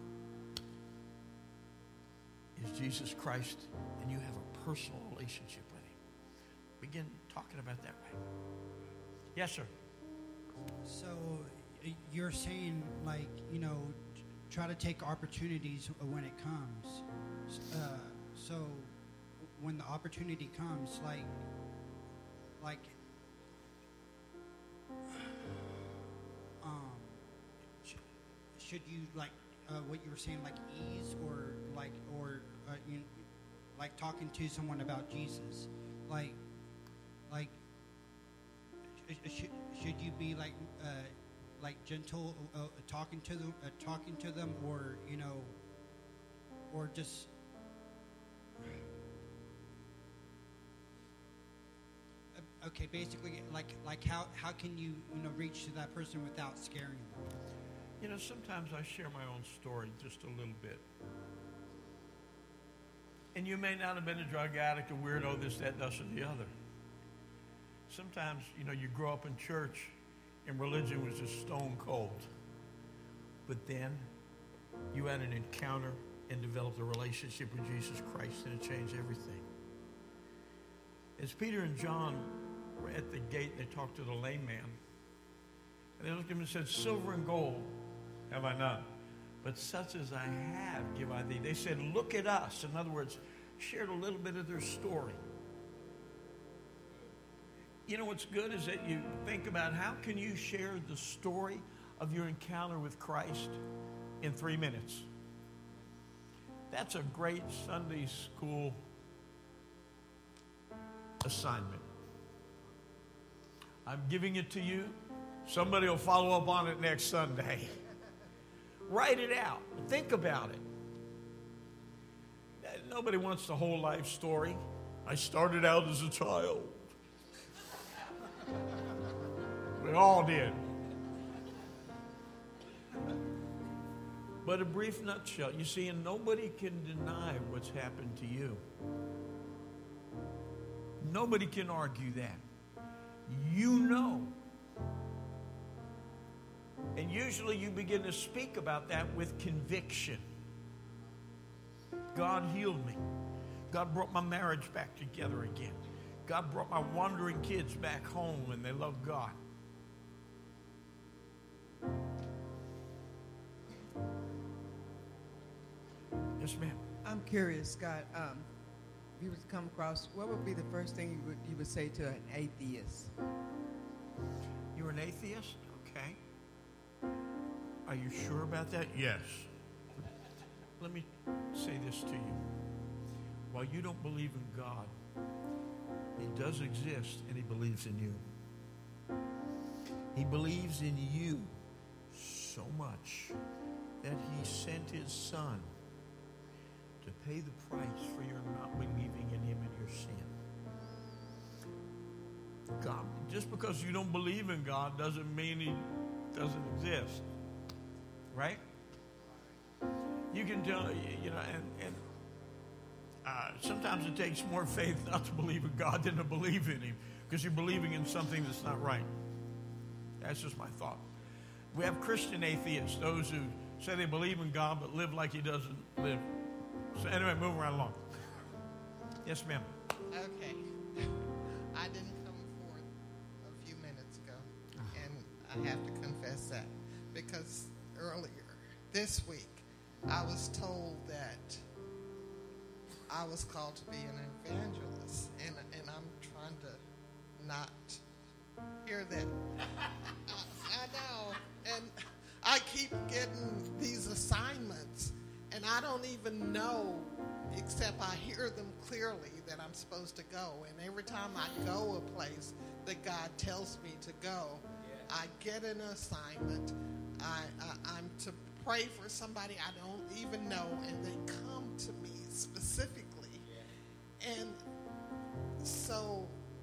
Is Jesus Christ, and you have a personal relationship with Him. Begin talking about that way. Yes, sir. So you're saying, try to take opportunities when it comes. So when the opportunity comes, should you what you were saying, ease or talking to someone about Jesus, should you be gentle talking to them, or just okay, basically how can you reach to that person without scaring them? You know, sometimes I share my own story just a little bit. And you may not have been a drug addict, a weirdo, this, that, thus, or the other. Sometimes, you know, you grow up in church and religion was just stone cold. But then you had an encounter and developed a relationship with Jesus Christ, and it changed everything. As Peter and John were at the gate, they talked to the lame man. And they looked at him and said, silver and gold have I none, but such as I have give I thee. They said, look at us. In other words, shared a little bit of their story. You know what's good is that you think about how can you share the story of your encounter with Christ in 3 minutes. That's a great Sunday school assignment. I'm giving it to you. Somebody will follow up on it next Sunday. Write it out. Think about it. Nobody wants the whole life story. I started out as a child. We all did. But a brief nutshell. You see, and nobody can deny what's happened to you. Nobody can argue that. You know. And usually you begin to speak about that with conviction. God healed me. God brought my marriage back together again. God brought my wandering kids back home and they love God. Yes, ma'am. I'm curious, Scott. If you would come across, what would be the first thing you would say to an atheist? You're an atheist? Okay. Are you sure about that? Yes. Let me say this to you. While you don't believe in God, He does exist and He believes in you. He believes in you so much that He sent His Son to pay the price for your not believing in Him and your sin. God, just because you don't believe in God doesn't mean He doesn't exist. Right? You can tell, you know, and sometimes it takes more faith not to believe in God than to believe in Him, because you're believing in something that's not right. That's just my thought. We have Christian atheists, those who say they believe in God but live like He doesn't live. So anyway, moving right along. Yes, ma'am. Okay. I didn't come forth a few minutes ago, and I have to confess that, because earlier this week I was told that I was called to be an evangelist, and I'm trying to not hear that. I know, and I keep getting these assignments, and I don't even know, except I hear them clearly, that I'm supposed to go. And every time I go a place that God tells me to go, I get an assignment. I'm to pray for somebody I don't even know, and they come to me specifically. And so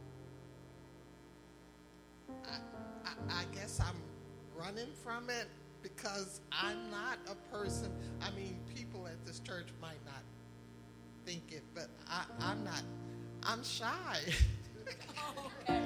I guess I'm running from it, because I'm not a person, I mean, people at this church might not think it, but I'm not, I'm shy. Okay.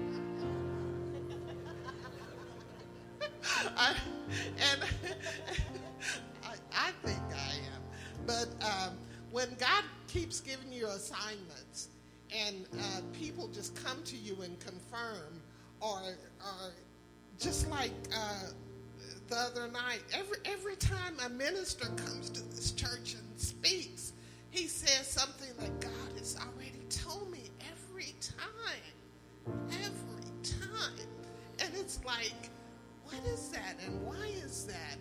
I think I am. But when God keeps giving you assignments and people just come to you and confirm, or just like the other night, every time a minister comes to this church and speaks, he says something that God has already told me every time. And it's like, what is that and why is that?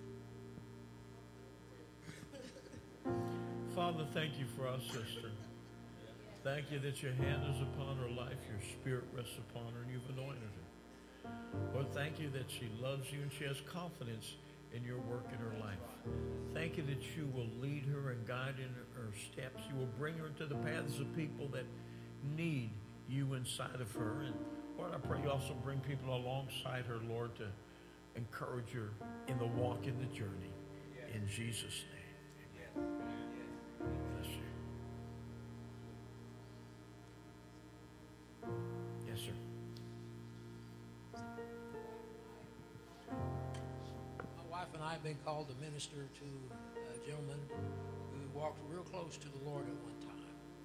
And Father, thank you for our sister. Thank you that your hand is upon her life, your spirit rests upon her, and you've anointed her. Lord, thank you that she loves you and she has confidence in your work in her life. Thank you that you will lead her and guide in her steps. You will bring her to the paths of people that need you inside of her. And Lord, I pray you also bring people alongside her, Lord, to encourager in the walk in the journey. In Jesus' name. Bless you. Yes, sir. My wife and I have been called to minister to a gentleman who walked real close to the Lord at one time.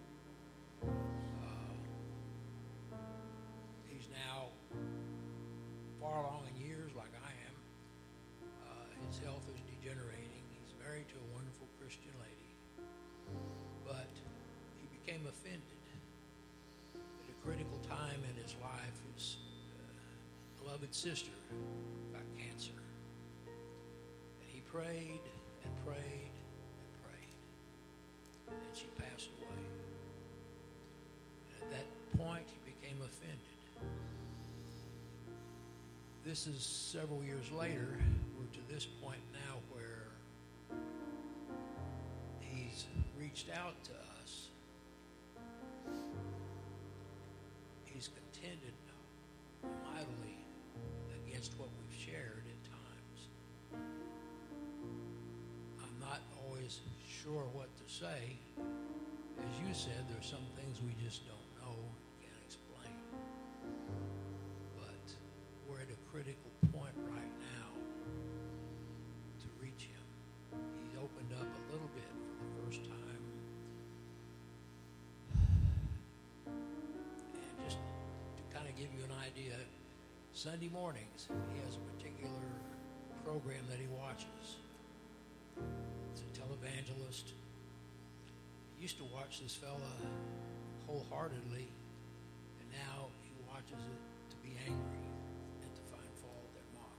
He's now far along in years, like I am. His health is degenerating. He's married to a wonderful Christian lady. But he became offended at a critical time in his life. His beloved sister got cancer. And he prayed and prayed and prayed. And she passed away. And at that point, he became offended. This is several years later. We're to this point now where he's reached out to us. He's contended mightily against what we've shared at times. I'm not always sure what to say. As you said, there's some things we just don't know, can't explain. But we're at a critical point right now to reach him. He's opened up a little bit for the first time. And just to kind of give you an idea, Sunday mornings, he has a particular program that he watches. It's a televangelist. He used to watch this fella wholeheartedly, and now he watches it to be angry and to find fault and mock.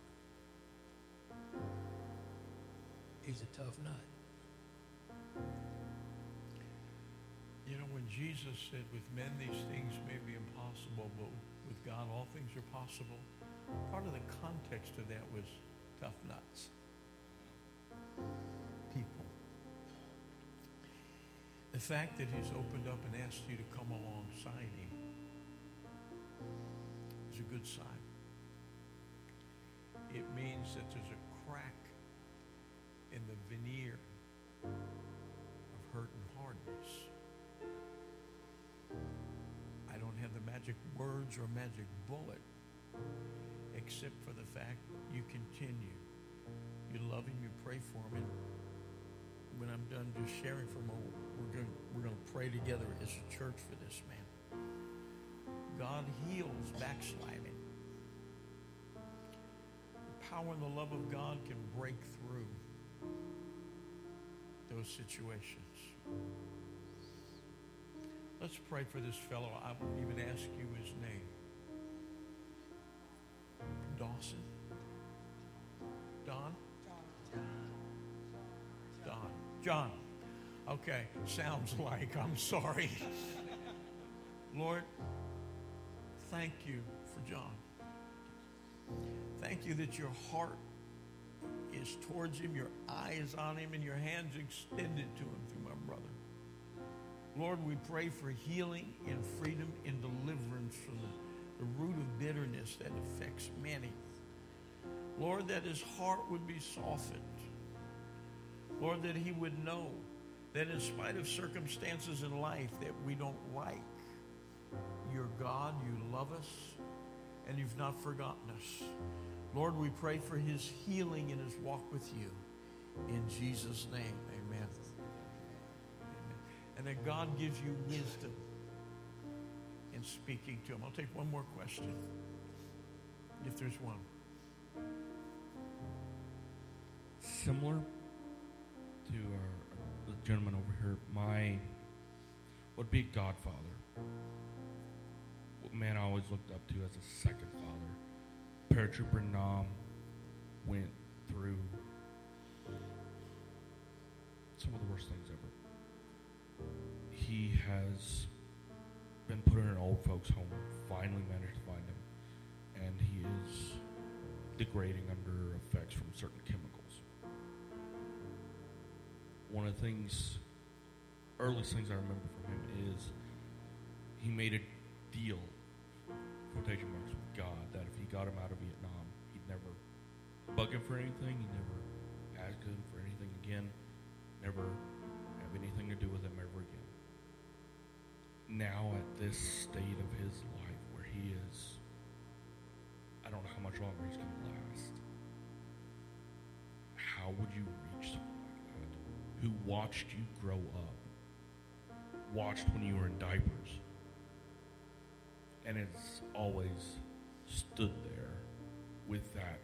He's a tough nut. You know, when Jesus said, with men these things may be impossible, but with God all things are possible, part of the context of that was tough nuts. People. The fact that he's opened up and asked you to come alongside him is a good sign. It means that there's a crack in the veneer of hurt and hardness. I don't have the magic words or magic bullet, except for the fact you continue. You love him, you pray for him, and when I'm done just sharing for a moment, we're going to pray together as a church for this man. God heals backsliding. The power and the love of God can break through those situations. Let's pray for this fellow. I won't even ask you his name. Dawson? Don? Don. John. Okay, sounds like, I'm sorry. Lord, thank you for John. Thank you that your heart is towards him, your eye is on him, and your hands extended to him through my brother. Lord, we pray for healing and freedom and deliverance from the root of bitterness that affects many. Lord, that his heart would be softened. Lord, that he would know that in spite of circumstances in life that we don't like, you're God, you love us, and you've not forgotten us. Lord, we pray for his healing in his walk with you. In Jesus' name, amen. Amen. And that God gives you wisdom in speaking to him. I'll take one more question, if there's one. Similar to the gentleman over here, my would be godfather. Man, I always looked up to as a second father. Paratrooper Nam went through some of the worst things ever. He has been put in an old folks' home, finally managed to find him, and he is degrading under effects from certain chemicals. One of the earliest things I remember from him is he made a deal, quotation marks, with God, that if he got him out of Vietnam, he'd never bug him for anything. You never ask him for anything again. Never have anything to do with him ever again. Now at this state of his life where he is, I don't know how much longer he's going to last. How would you reach someone like that who watched you grow up, watched when you were in diapers, and has always stood there with that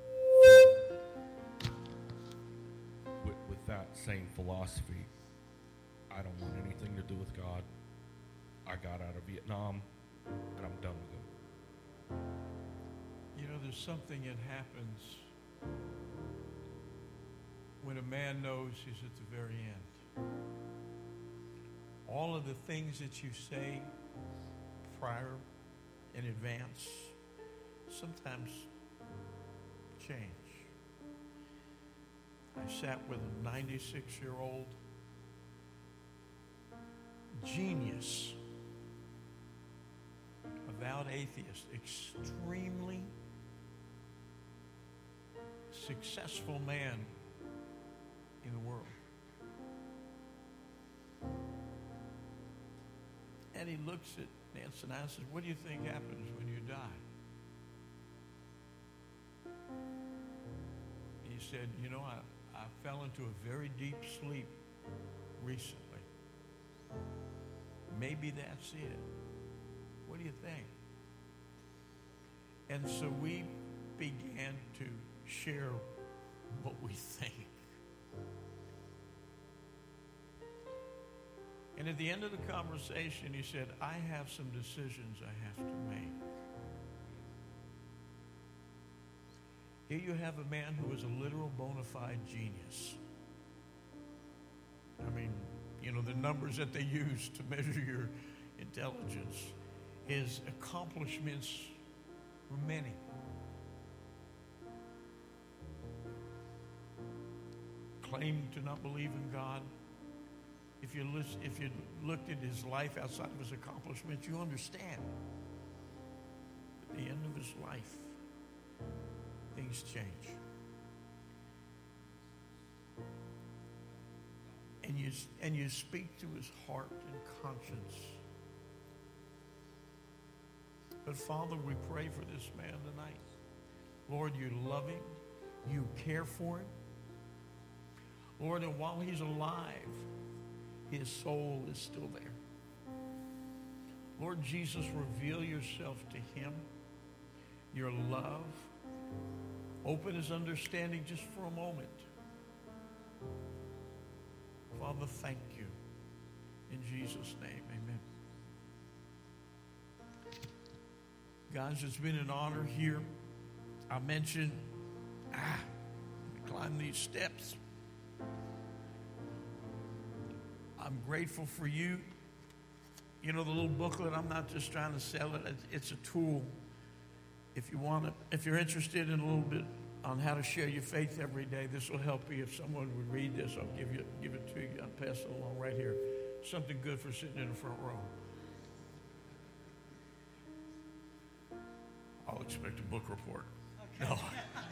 with that same philosophy? I don't want anything to do with God. I got out of Vietnam, and I'm done with him. You know, there's something that happens when a man knows he's at the very end. All of the things that you say prior, in advance, sometimes change. I sat with a 96-year-old genius, avowed atheist, extremely successful man in the world. And he looks at Nancy and I and says, "What do you think happens when you die?" He said, "You know, I fell into a very deep sleep recently. Maybe that's it. What do you think?" And so we began to share what we think. And at the end of the conversation, he said, "I have some decisions I have to make." Here you have a man who is a literal bona fide genius. I mean, you know, the numbers that they use to measure your intelligence, his accomplishments were many. Claimed to not believe in God. If you looked at his life outside of his accomplishments, you understand. At the end of his life, things change. And you speak to his heart and conscience. But Father, we pray for this man tonight. Lord, you love him. You care for him. Lord, and while he's alive, his soul is still there. Lord Jesus, reveal yourself to him, your love. Open his understanding just for a moment. Father, thank you. In Jesus' name, amen. Guys, it's been an honor here. I mentioned, climb these steps. I'm grateful for you. You know, the little booklet, I'm not just trying to sell it. It's a tool. If you're interested in a little bit on how to share your faith every day, this will help you. If someone would read this, I'll give it to you. I'll pass it along right here. Something good for sitting in the front row. I'll expect a book report. Okay. No.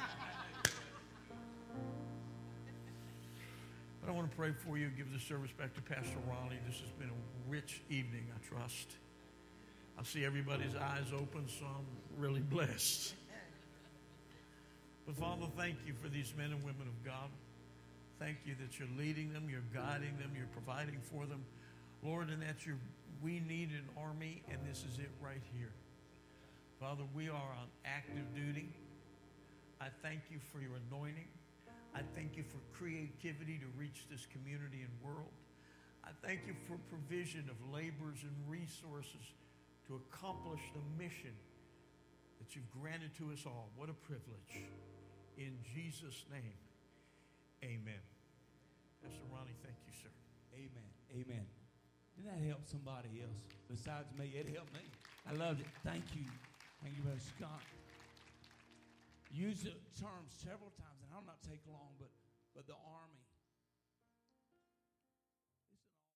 But I want to pray for you. Give the service back to Pastor Ronnie. This has been a rich evening, I trust. I see everybody's eyes open, so I'm really blessed. But Father, thank you for these men and women of God. Thank you that you're leading them, you're guiding them, you're providing for them. Lord, and that we need an army, and this is it right here. Father, we are on active duty. I thank you for your anointing. I thank you for creativity to reach this community and world. I thank you for provision of laborers and resources to accomplish the mission that you've granted to us all. What a privilege. In Jesus' name, amen. Pastor Ronnie, thank you, sir. Amen. Amen. Didn't that help somebody else besides me? It helped me. I loved it. Thank you. Thank you, Brother Scott. Use the term several times, and I'll not take long, but the Army.